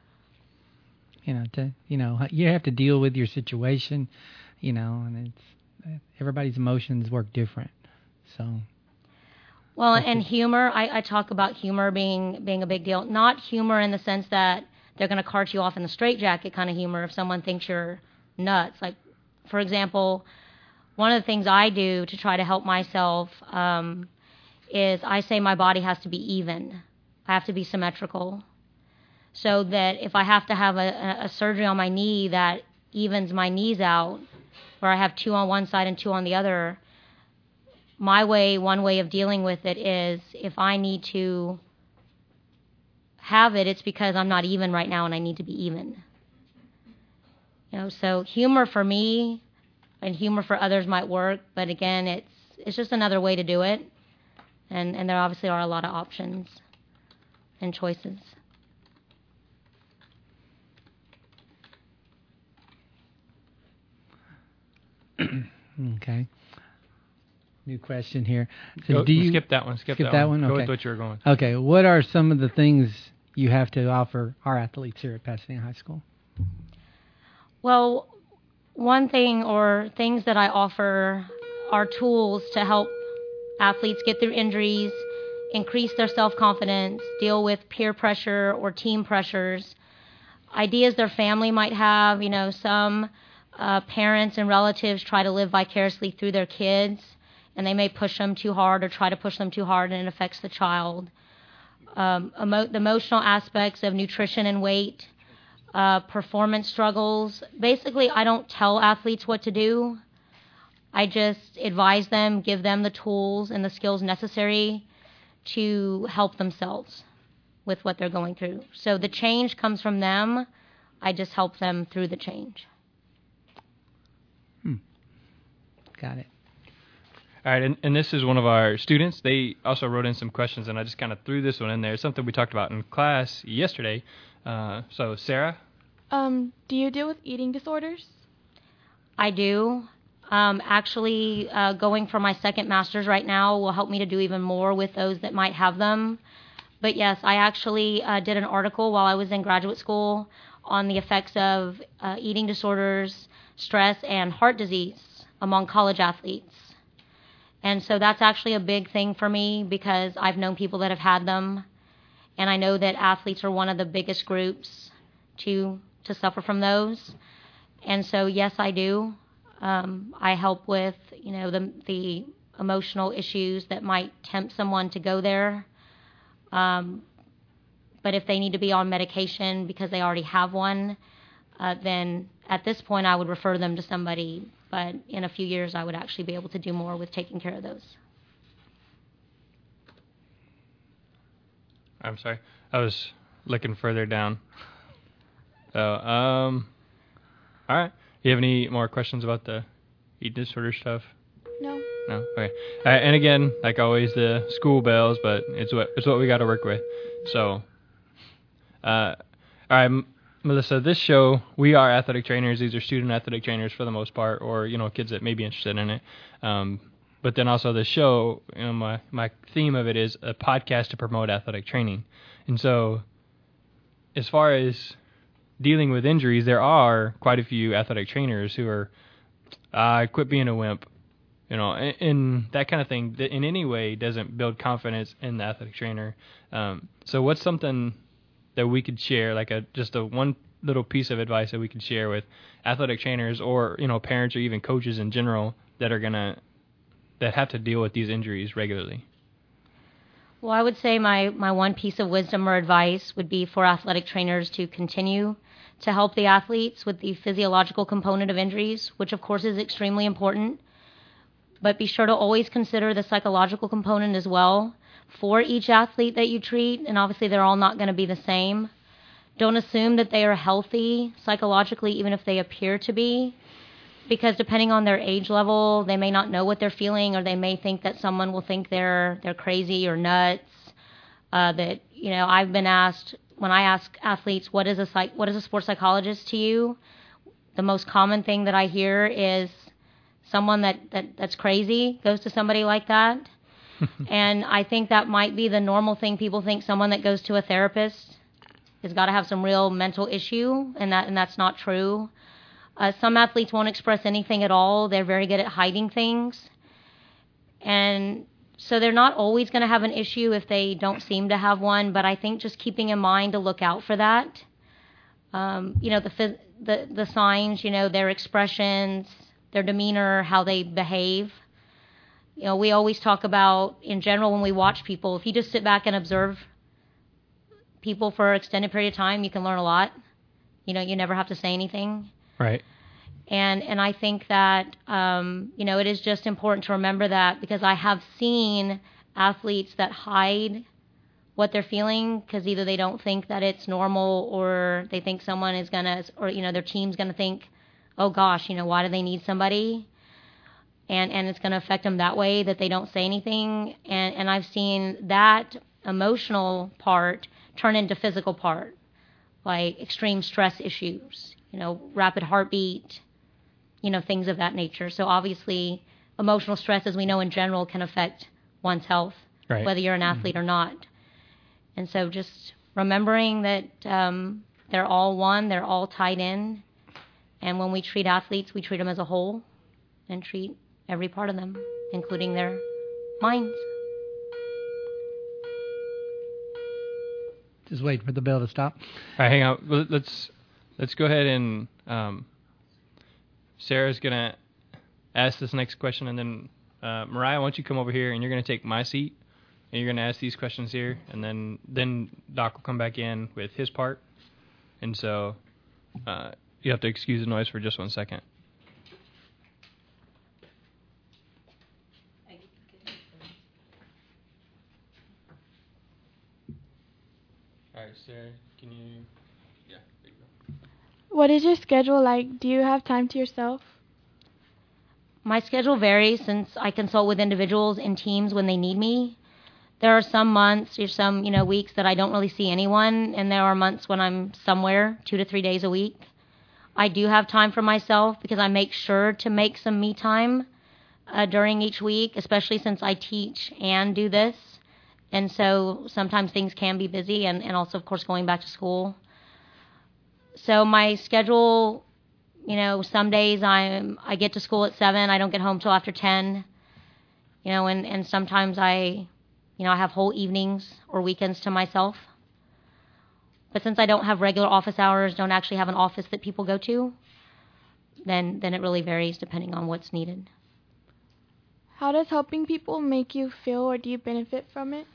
You know, to, you know, you have to deal with your situation, you know, and it's everybody's emotions work different. So. Well, and humor, I, I talk about humor being being a big deal. Not humor in the sense that they're going to cart you off in the straitjacket kind of humor if someone thinks you're nuts. Like, for example, one of the things I do to try to help myself um, is I say my body has to be even. I have to be symmetrical. So that if I have to have a, a surgery on my knee that evens my knees out, where I have two on one side and two on the other, my way, one way of dealing with it is if I need to have it, it's because I'm not even right now and I need to be even. You know, so humor for me and humor for others might work, but again, it's it's just another way to do it. And, and there obviously are a lot of options and choices. Okay. New question here. So Go, do you skip that one? Skip, skip that, that one. one? Go Okay. with what you were going. Okay. What are some of the things you have to offer our athletes here at Pasadena High School? Well, one thing or things that I offer are tools to help athletes get through injuries, increase their self-confidence, deal with peer pressure or team pressures, ideas their family might have. You know, some uh, parents and relatives try to live vicariously through their kids, and they may push them too hard or try to push them too hard, and it affects the child. Um, emo- the emotional aspects of nutrition and weight, uh, performance struggles. Basically, I don't tell athletes what to do. I just advise them, give them the tools and the skills necessary to help themselves with what they're going through. So the change comes from them. I just help them through the change. Hmm. Got it. All right, and, and this is one of our students. They also wrote in some questions, and I just kind of threw this one in there. It's something we talked about in class yesterday. Uh, so, Sarah? Um, do you deal with eating disorders? I do. Um, actually, uh, going for my second master's right now will help me to do even more with those that might have them. But yes, I actually uh, did an article while I was in graduate school on the effects of uh, eating disorders, stress, and heart disease among college athletes. And so that's actually a big thing for me because I've known people that have had them, and I know that athletes are one of the biggest groups to to suffer from those. And so yes, I do. Um, I help with, you know, the the emotional issues that might tempt someone to go there. Um, but if they need to be on medication because they already have one, uh, then at this point I would refer them to somebody. But in a few years, I would actually be able to do more with taking care of those. I'm sorry. I was looking further down. So, um, all right. Do you have any more questions about the eat disorder stuff? No. No? Okay. All right, and again, like always, the school bells, but it's what it's what we got to work with. So, uh, all right, M- Melissa, this show, we are athletic trainers. These are student athletic trainers for the most part, or, you know, kids that may be interested in it. Um, but then also the show, you know, my, my theme of it is a podcast to promote athletic training. And so as far as dealing with injuries, there are quite a few athletic trainers who are, uh, quit being a wimp, you know, and, and that kind of thing that in any way doesn't build confidence in the athletic trainer. Um, so what's something that we could share, like a just a one little piece of advice that we could share with athletic trainers or, you know, parents or even coaches in general that are gonna that have to deal with these injuries regularly? Well, I would say my, my one piece of wisdom or advice would be for athletic trainers to continue to help the athletes with the physiological component of injuries, which of course is extremely important. But be sure to always consider the psychological component as well for each athlete that you treat, and obviously they're all not going to be the same. Don't assume that they are healthy psychologically, even if they appear to be, because depending on their age level, they may not know what they're feeling, or they may think that someone will think they're they're crazy or nuts. Uh, that, you know, I've been asked, when I ask athletes, what is a psych, what is a sports psychologist to you? The most common thing that I hear is someone that, that that's crazy goes to somebody like that. And I think that might be the normal thing. People think someone that goes to a therapist has got to have some real mental issue, and that and that's not true. Uh, some athletes won't express anything at all. They're very good at hiding things. And so they're not always going to have an issue if they don't seem to have one, but I think just keeping in mind to look out for that. Um, you know, the, the the signs, you know, their expressions, their demeanor, how they behave. You know, we always talk about, in general, when we watch people, if you just sit back and observe people for an extended period of time, you can learn a lot. You know, you never have to say anything. Right. And and I think that, um, you know, it is just important to remember that, because I have seen athletes that hide what they're feeling because either they don't think that it's normal, or they think someone is going to, or, you know, their team's going to think, oh, gosh, you know, why do they need somebody? And and it's going to affect them that way, that they don't say anything. And, and I've seen that emotional part turn into physical part, like extreme stress issues, you know, rapid heartbeat, you know, things of that nature. So obviously emotional stress, as we know in general, can affect one's health, right, whether you're an athlete mm-hmm. or not. And so just remembering that um, they're all one, they're all tied in, And when we treat athletes, we treat them as a whole and treat every part of them, including their minds. Just waiting for the bell to stop. All right, hang on. Well, Let's let's go ahead and um, Sarah's gonna ask this next question, and then uh, Mariah, why don't you come over here and you're gonna take my seat, and you're gonna ask these questions here, and then then Doc will come back in with his part, and so uh, you have to excuse the noise for just one second. All right, Sarah, can you? Yeah, there you go. What is your schedule like? Do you have time to yourself? My schedule varies since I consult with individuals and teams when they need me. There are some months or some, you know, weeks that I don't really see anyone, and there are months when I'm somewhere two to three days a week. I do have time for myself because I make sure to make some me time uh, during each week, especially since I teach and do this. And so sometimes things can be busy, and, and also, of course, going back to school. So my schedule, you know, some days I'm I get to school at seven. I don't get home till after ten. You know, and, and sometimes I, you know, I have whole evenings or weekends to myself. But since I don't have regular office hours, don't actually have an office that people go to, then then it really varies depending on what's needed. How does helping people make you feel, or do you benefit from it?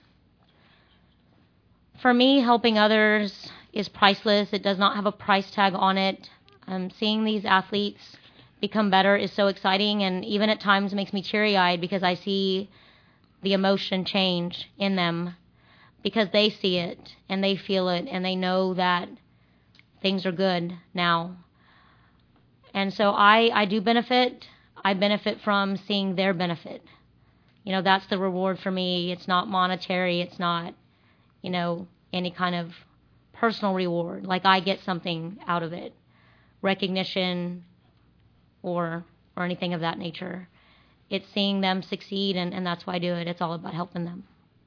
For me, helping others is priceless. It does not have a price tag on it. Um, seeing these athletes become better is so exciting, and even at times makes me teary-eyed because I see the emotion change in them because they see it and they feel it and they know that things are good now. And so I, I do benefit. I benefit from seeing their benefit. You know, that's the reward for me. It's not monetary. It's not, you know, any kind of personal reward. Like I get something out of it, recognition or or anything of that nature. It's seeing them succeed, and, and that's why I do it. It's all about helping them.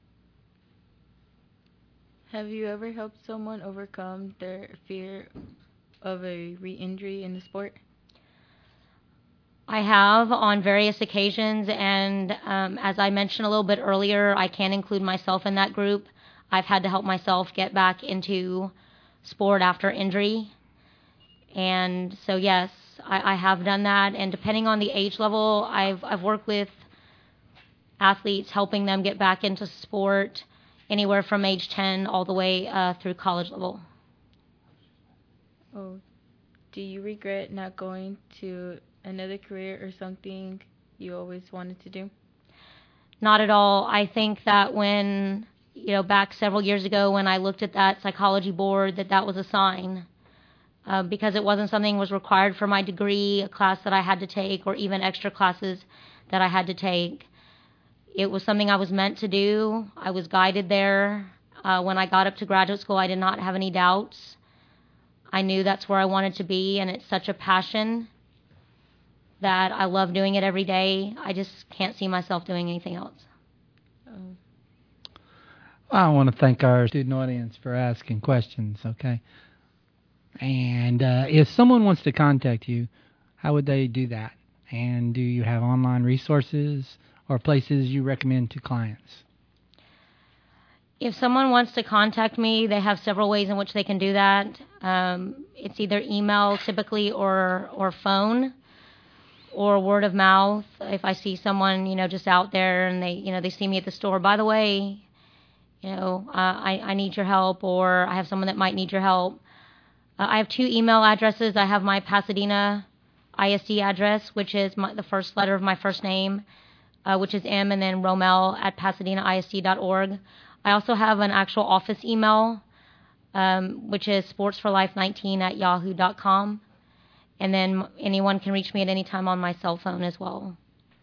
Have you ever helped someone overcome their fear of a re-injury in the sport? I have on various occasions, and um, as I mentioned a little bit earlier, I can include myself in that group. I've had to help myself get back into sport after injury. And so, yes, I, I have done that. And depending on the age level, I've I've worked with athletes, helping them get back into sport anywhere from age ten all the way uh, through college level. Oh, do you regret not going to another career or something you always wanted to do? Not at all. I think that when, you know, back several years ago when I looked at that psychology board, that that was a sign. Uh, because it wasn't something that was required for my degree, a class that I had to take, or even extra classes that I had to take. It was something I was meant to do. I was guided there. Uh, when I got up to graduate school, I did not have any doubts. I knew that's where I wanted to be, and it's such a passion that I love doing it every day. I just can't see myself doing anything else. Oh. I want to thank our student audience for asking questions, okay? And uh, if someone wants to contact you, how would they do that? And do you have online resources or places you recommend to clients? If someone wants to contact me, they have several ways in which they can do that. Um, it's either email typically or or phone or word of mouth. If I see someone, you know, just out there and they, you know, they see me at the store, by the way, you know, uh, I, I need your help, or I have someone that might need your help. Uh, I have two email addresses. I have my Pasadena I S D address, which is my, the first letter of my first name, uh, which is M, and then Romel at pasadena I S D dot org. I also have an actual office email, um, which is sports for life nineteen at yahoo dot com. And then anyone can reach me at any time on my cell phone as well.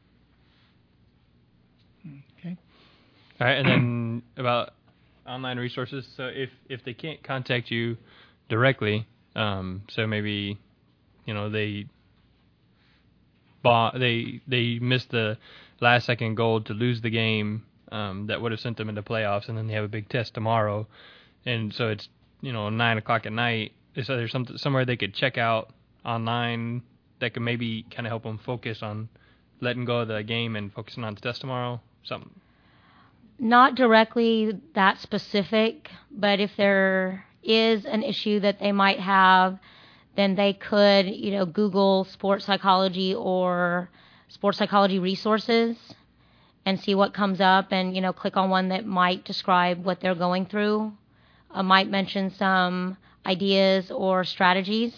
Okay. All right, and then about online resources. So if, if they can't contact you directly, um, so maybe, you know, they bought, they they missed the last second goal to lose the game um, that would have sent them into playoffs, and then they have a big test tomorrow, and so it's, you know, nine o'clock at night. So there's some somewhere they could check out online that could maybe kind of help them focus on letting go of the game and focusing on the test tomorrow? Something. Not directly that specific, but if there is an issue that they might have, then they could, you know, Google sports psychology or sports psychology resources and see what comes up, and, you know, click on one that might describe what they're going through. Uh, might mention some ideas or strategies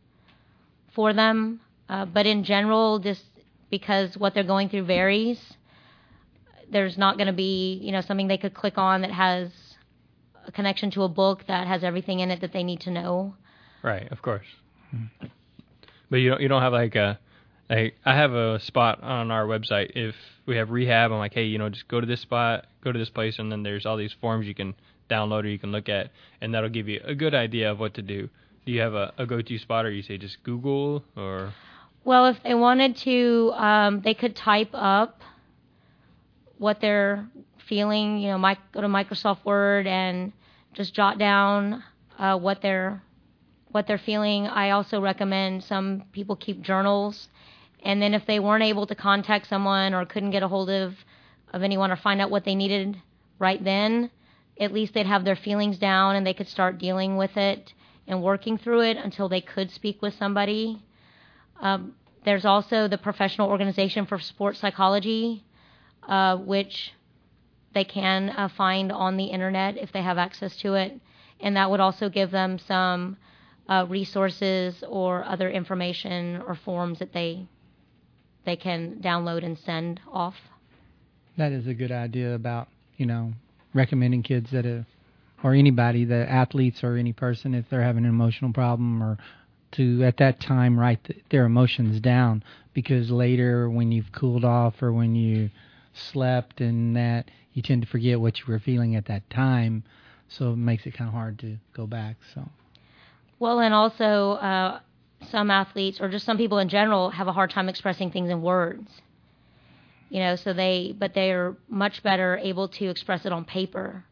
for them. Uh, but in general, just because what they're going through varies, there's not going to be, you know, something they could click on that has a connection to a book that has everything in it that they need to know. Right, of course. Mm-hmm. But you don't, you don't have like a, like, I have a spot on our website. If we have rehab, I'm like, hey, you know, just go to this spot, go to this place, and then there's all these forms you can download or you can look at, and that'll give you a good idea of what to do. Do you have a, a go-to spot, or you say just Google, or? Well, if they wanted to, um, they could type up what they're feeling. You know, my, go to Microsoft Word and just jot down uh, what they're what they're feeling. I also recommend some people keep journals, and then if they weren't able to contact someone or couldn't get a hold of of anyone or find out what they needed right then, at least they'd have their feelings down and they could start dealing with it and working through it until they could speak with somebody. Um, there's also the Professional Organization for Sports Psychology, uh, which they can uh, find on the internet if they have access to it, and that would also give them some uh, resources or other information or forms that they they can download and send off. That is a good idea about, you know, recommending kids that have, or anybody, the athletes or any person, if they're having an emotional problem, or to at that time write th- their emotions down, because later when you've cooled off or when you slept and that, you tend to forget what you were feeling at that time, so it makes it kind of hard to go back. So, well, and also uh, some athletes or just some people in general have a hard time expressing things in words. You know, so they, but they're much better able to express it on paper.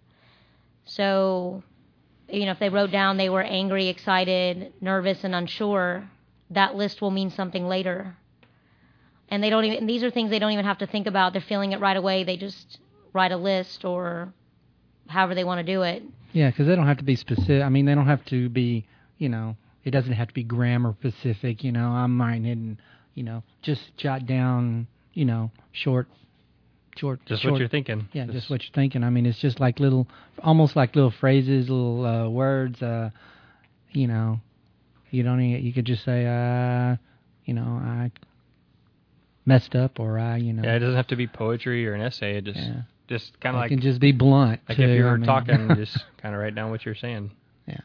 So, you know, if they wrote down they were angry, excited, nervous, and unsure, that list will mean something later. And they don't even, these are things they don't even have to think about. They're feeling it right away. They just write a list or however they want to do it. Yeah, because they don't have to be specific. I mean, they don't have to be, you know, it doesn't have to be grammar specific. You know, I'm writing it and, you know, just jot down, you know, short, short. Just short, what you're thinking. Yeah, just, just what you're thinking. I mean, it's just like little, almost like little phrases, little uh, words. Uh, you know, you don't. Even, you could just say, uh, you know, I messed up, or I, you know. Yeah, it doesn't have to be poetry or an essay. It just, yeah. just kind of like. It can just be blunt. Like too, if you were I mean. talking, just kind of write down what you're saying. Yeah.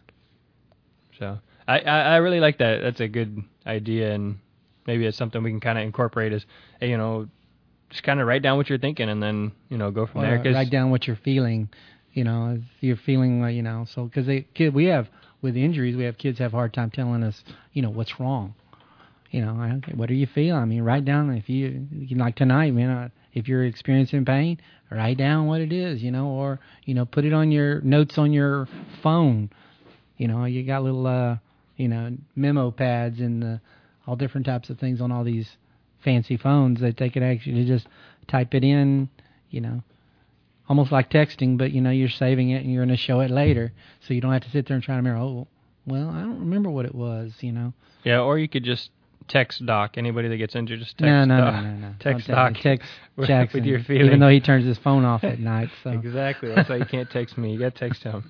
So I, I, I really like that. That's a good idea, and maybe it's something we can kind of incorporate as, hey, you know, just kind of write down what you're thinking, and then, you know, go from or there. Cause write down what you're feeling, you know, if you're feeling, uh, you know, so because they kid we have with injuries, we have kids have a hard time telling us, you know, what's wrong. You know, okay, what do you feel? I mean, write down if you, like tonight, you know, if you're experiencing pain, write down what it is, you know, or, you know, put it on your notes on your phone. You know, you got little, uh, you know, memo pads and uh, all different types of things on all these fancy phones that they could actually just type it in, you know, almost like texting, but, you know, you're saving it and you're going to show it later. So you don't have to sit there and try to remember, oh, well, I don't remember what it was, you know. Yeah, or you could just text Doc. Anybody that gets injured, just text no, no, Doc. No, no, no, Text don't Doc. Text Jackson, with your feelings. even though he turns his phone off at night. So. Exactly. That's why you can't text me. You got to text him.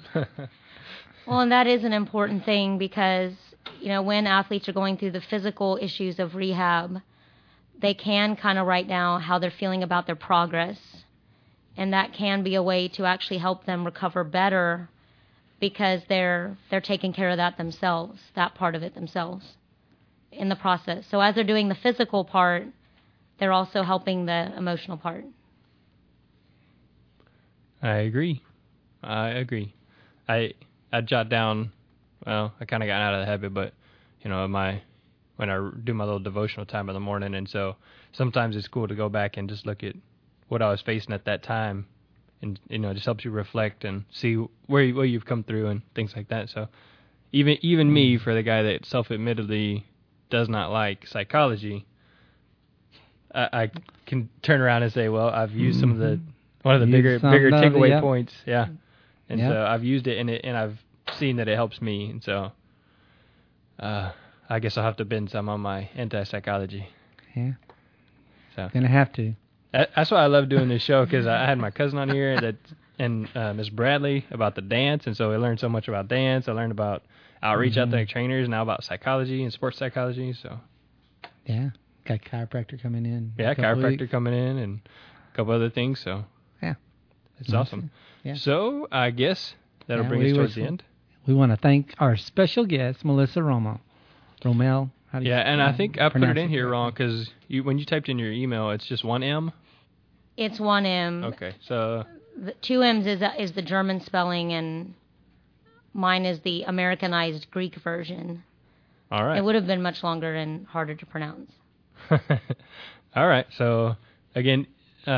Well, and that is an important thing because, you know, when athletes are going through the physical issues of rehab, they can kind of write down how they're feeling about their progress. And that can be a way to actually help them recover better because they're they're taking care of that themselves, that part of it themselves in the process. So as they're doing the physical part, they're also helping the emotional part. I agree. I agree. I I jot down, well, I kind of got out of the habit, but, you know, my when I do my little devotional time in the morning, and so sometimes it's cool to go back and just look at what I was facing at that time, and, you know, it just helps you reflect and see where you, where you've come through and things like that. So even even me, for the guy that self-admittedly does not like psychology, I, I can turn around and say, well, I've used some of the one of the Use bigger some bigger of it, takeaway yep. points, yeah. And Yep. so I've used it and it and I've seen that it helps me, and so uh, I guess I'll have to bend some on my anti-psychology. Yeah. So Gonna have to. that, that's why I love doing this show, because I had my cousin on here that and uh, Miss Bradley about the dance, and so I learned so much about dance. I learned about outreach Mhm. athletic trainers, now about psychology and sports psychology. So Yeah. Got chiropractor coming in. yeah, a couple chiropractor weeks. coming in and a couple other things. So Yeah. it's awesome. Yeah. So I guess that'll Yeah, bring we us towards was- the end. We want to thank our special guest, Melissa Romo. Romel. How do you Yeah, and I think I put it pronounce in here wrong correctly? because you, when you typed in your email, it's just one M. It's one M. Okay, so The two M's is is the German spelling, and mine is the Americanized Greek version. all right. It would have been much longer and harder to pronounce. All right. So again,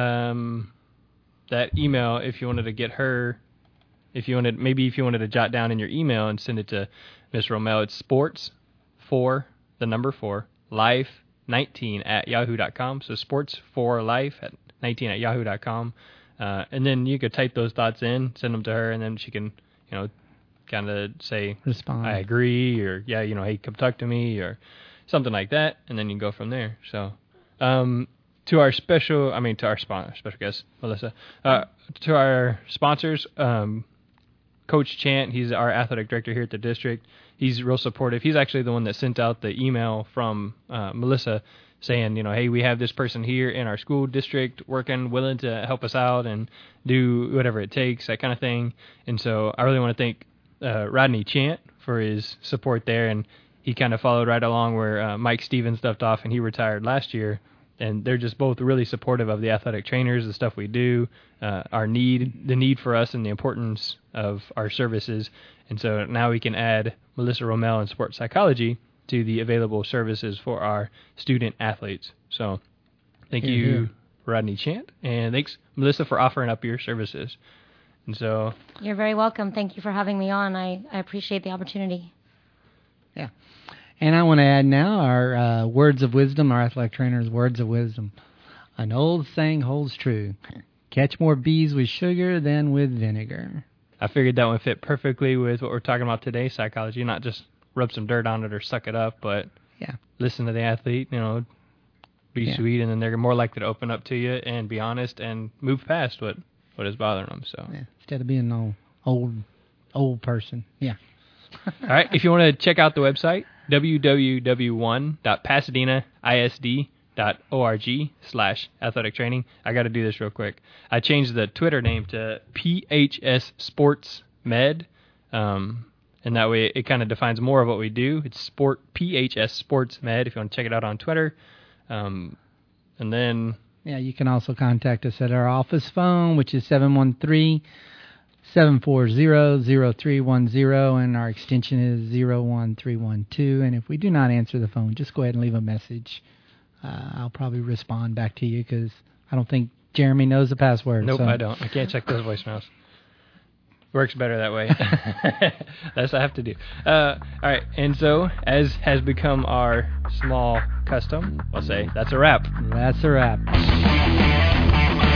um, that email, if you wanted to get her, if you wanted, maybe if you wanted to jot down in your email and send it to Miss Romel, it's sports for the number four life nineteen at yahoo dot com. So sports for life at nineteen at yahoo dot com. Uh, and then you could type those thoughts in, send them to her, and then she can, you know, kind of say, Respond. I agree, or yeah, you know, hey, come talk to me, or something like that, and then you can go from there. So, um, to our special, I mean, to our sponsor, special guest, Melissa, uh, to our sponsors, um, Coach Chant, he's our athletic director here at the district. He's real supportive. He's actually the one that sent out the email from uh, Melissa saying, you know, hey, we have this person here in our school district working, willing to help us out and do whatever it takes, that kind of thing. And so I really want to thank uh, Rodney Chant for his support there, and he kind of followed right along where uh, Mike Stevens left off, and he retired last year. And they're just both really supportive of the athletic trainers, the stuff we do, uh, our need, the need for us, and the importance of our services. And so now we can add Melissa Romel and sports psychology to the available services for our student athletes. So thank Hear, you, hear. Rodney Chant, and thanks, Melissa, for offering up your services. And so, You're very welcome. Thank you for having me on. I, I appreciate the opportunity. Yeah. And I want to add now our uh, words of wisdom, our athletic trainers' words of wisdom. An old saying holds true. Catch more bees with sugar than with vinegar. I figured that one fit perfectly with what we're talking about today, psychology, not just rub some dirt on it or suck it up, but Yeah. listen to the athlete, you know, be Yeah. sweet, and then they're more likely to open up to you and be honest and move past what, what is bothering them. So, Yeah. Instead of being an old, old, old person. Yeah. all right, if you want to check out the website, w w w one dot pasadena i s d dot org slash athletic training. I got to do this real quick. I changed the Twitter name to P H S Sports Med, um, and that way it kind of defines more of what we do. It's sport P H S Sports Med if you want to check it out on Twitter. Um, and then Yeah, you can also contact us at our office phone, which is seven one three, seven four zero, zero three one zero, and our extension is zero one three one two. And if we do not answer the phone, just go ahead and leave a message. Uh, I'll probably respond back to you because I don't think Jeremy knows the password. Nope, so. I don't. I can't check those voicemails. Works better that way. That's what I have to do. Uh, all right, and so, as has become our small custom, I'll say that's a wrap. That's a wrap.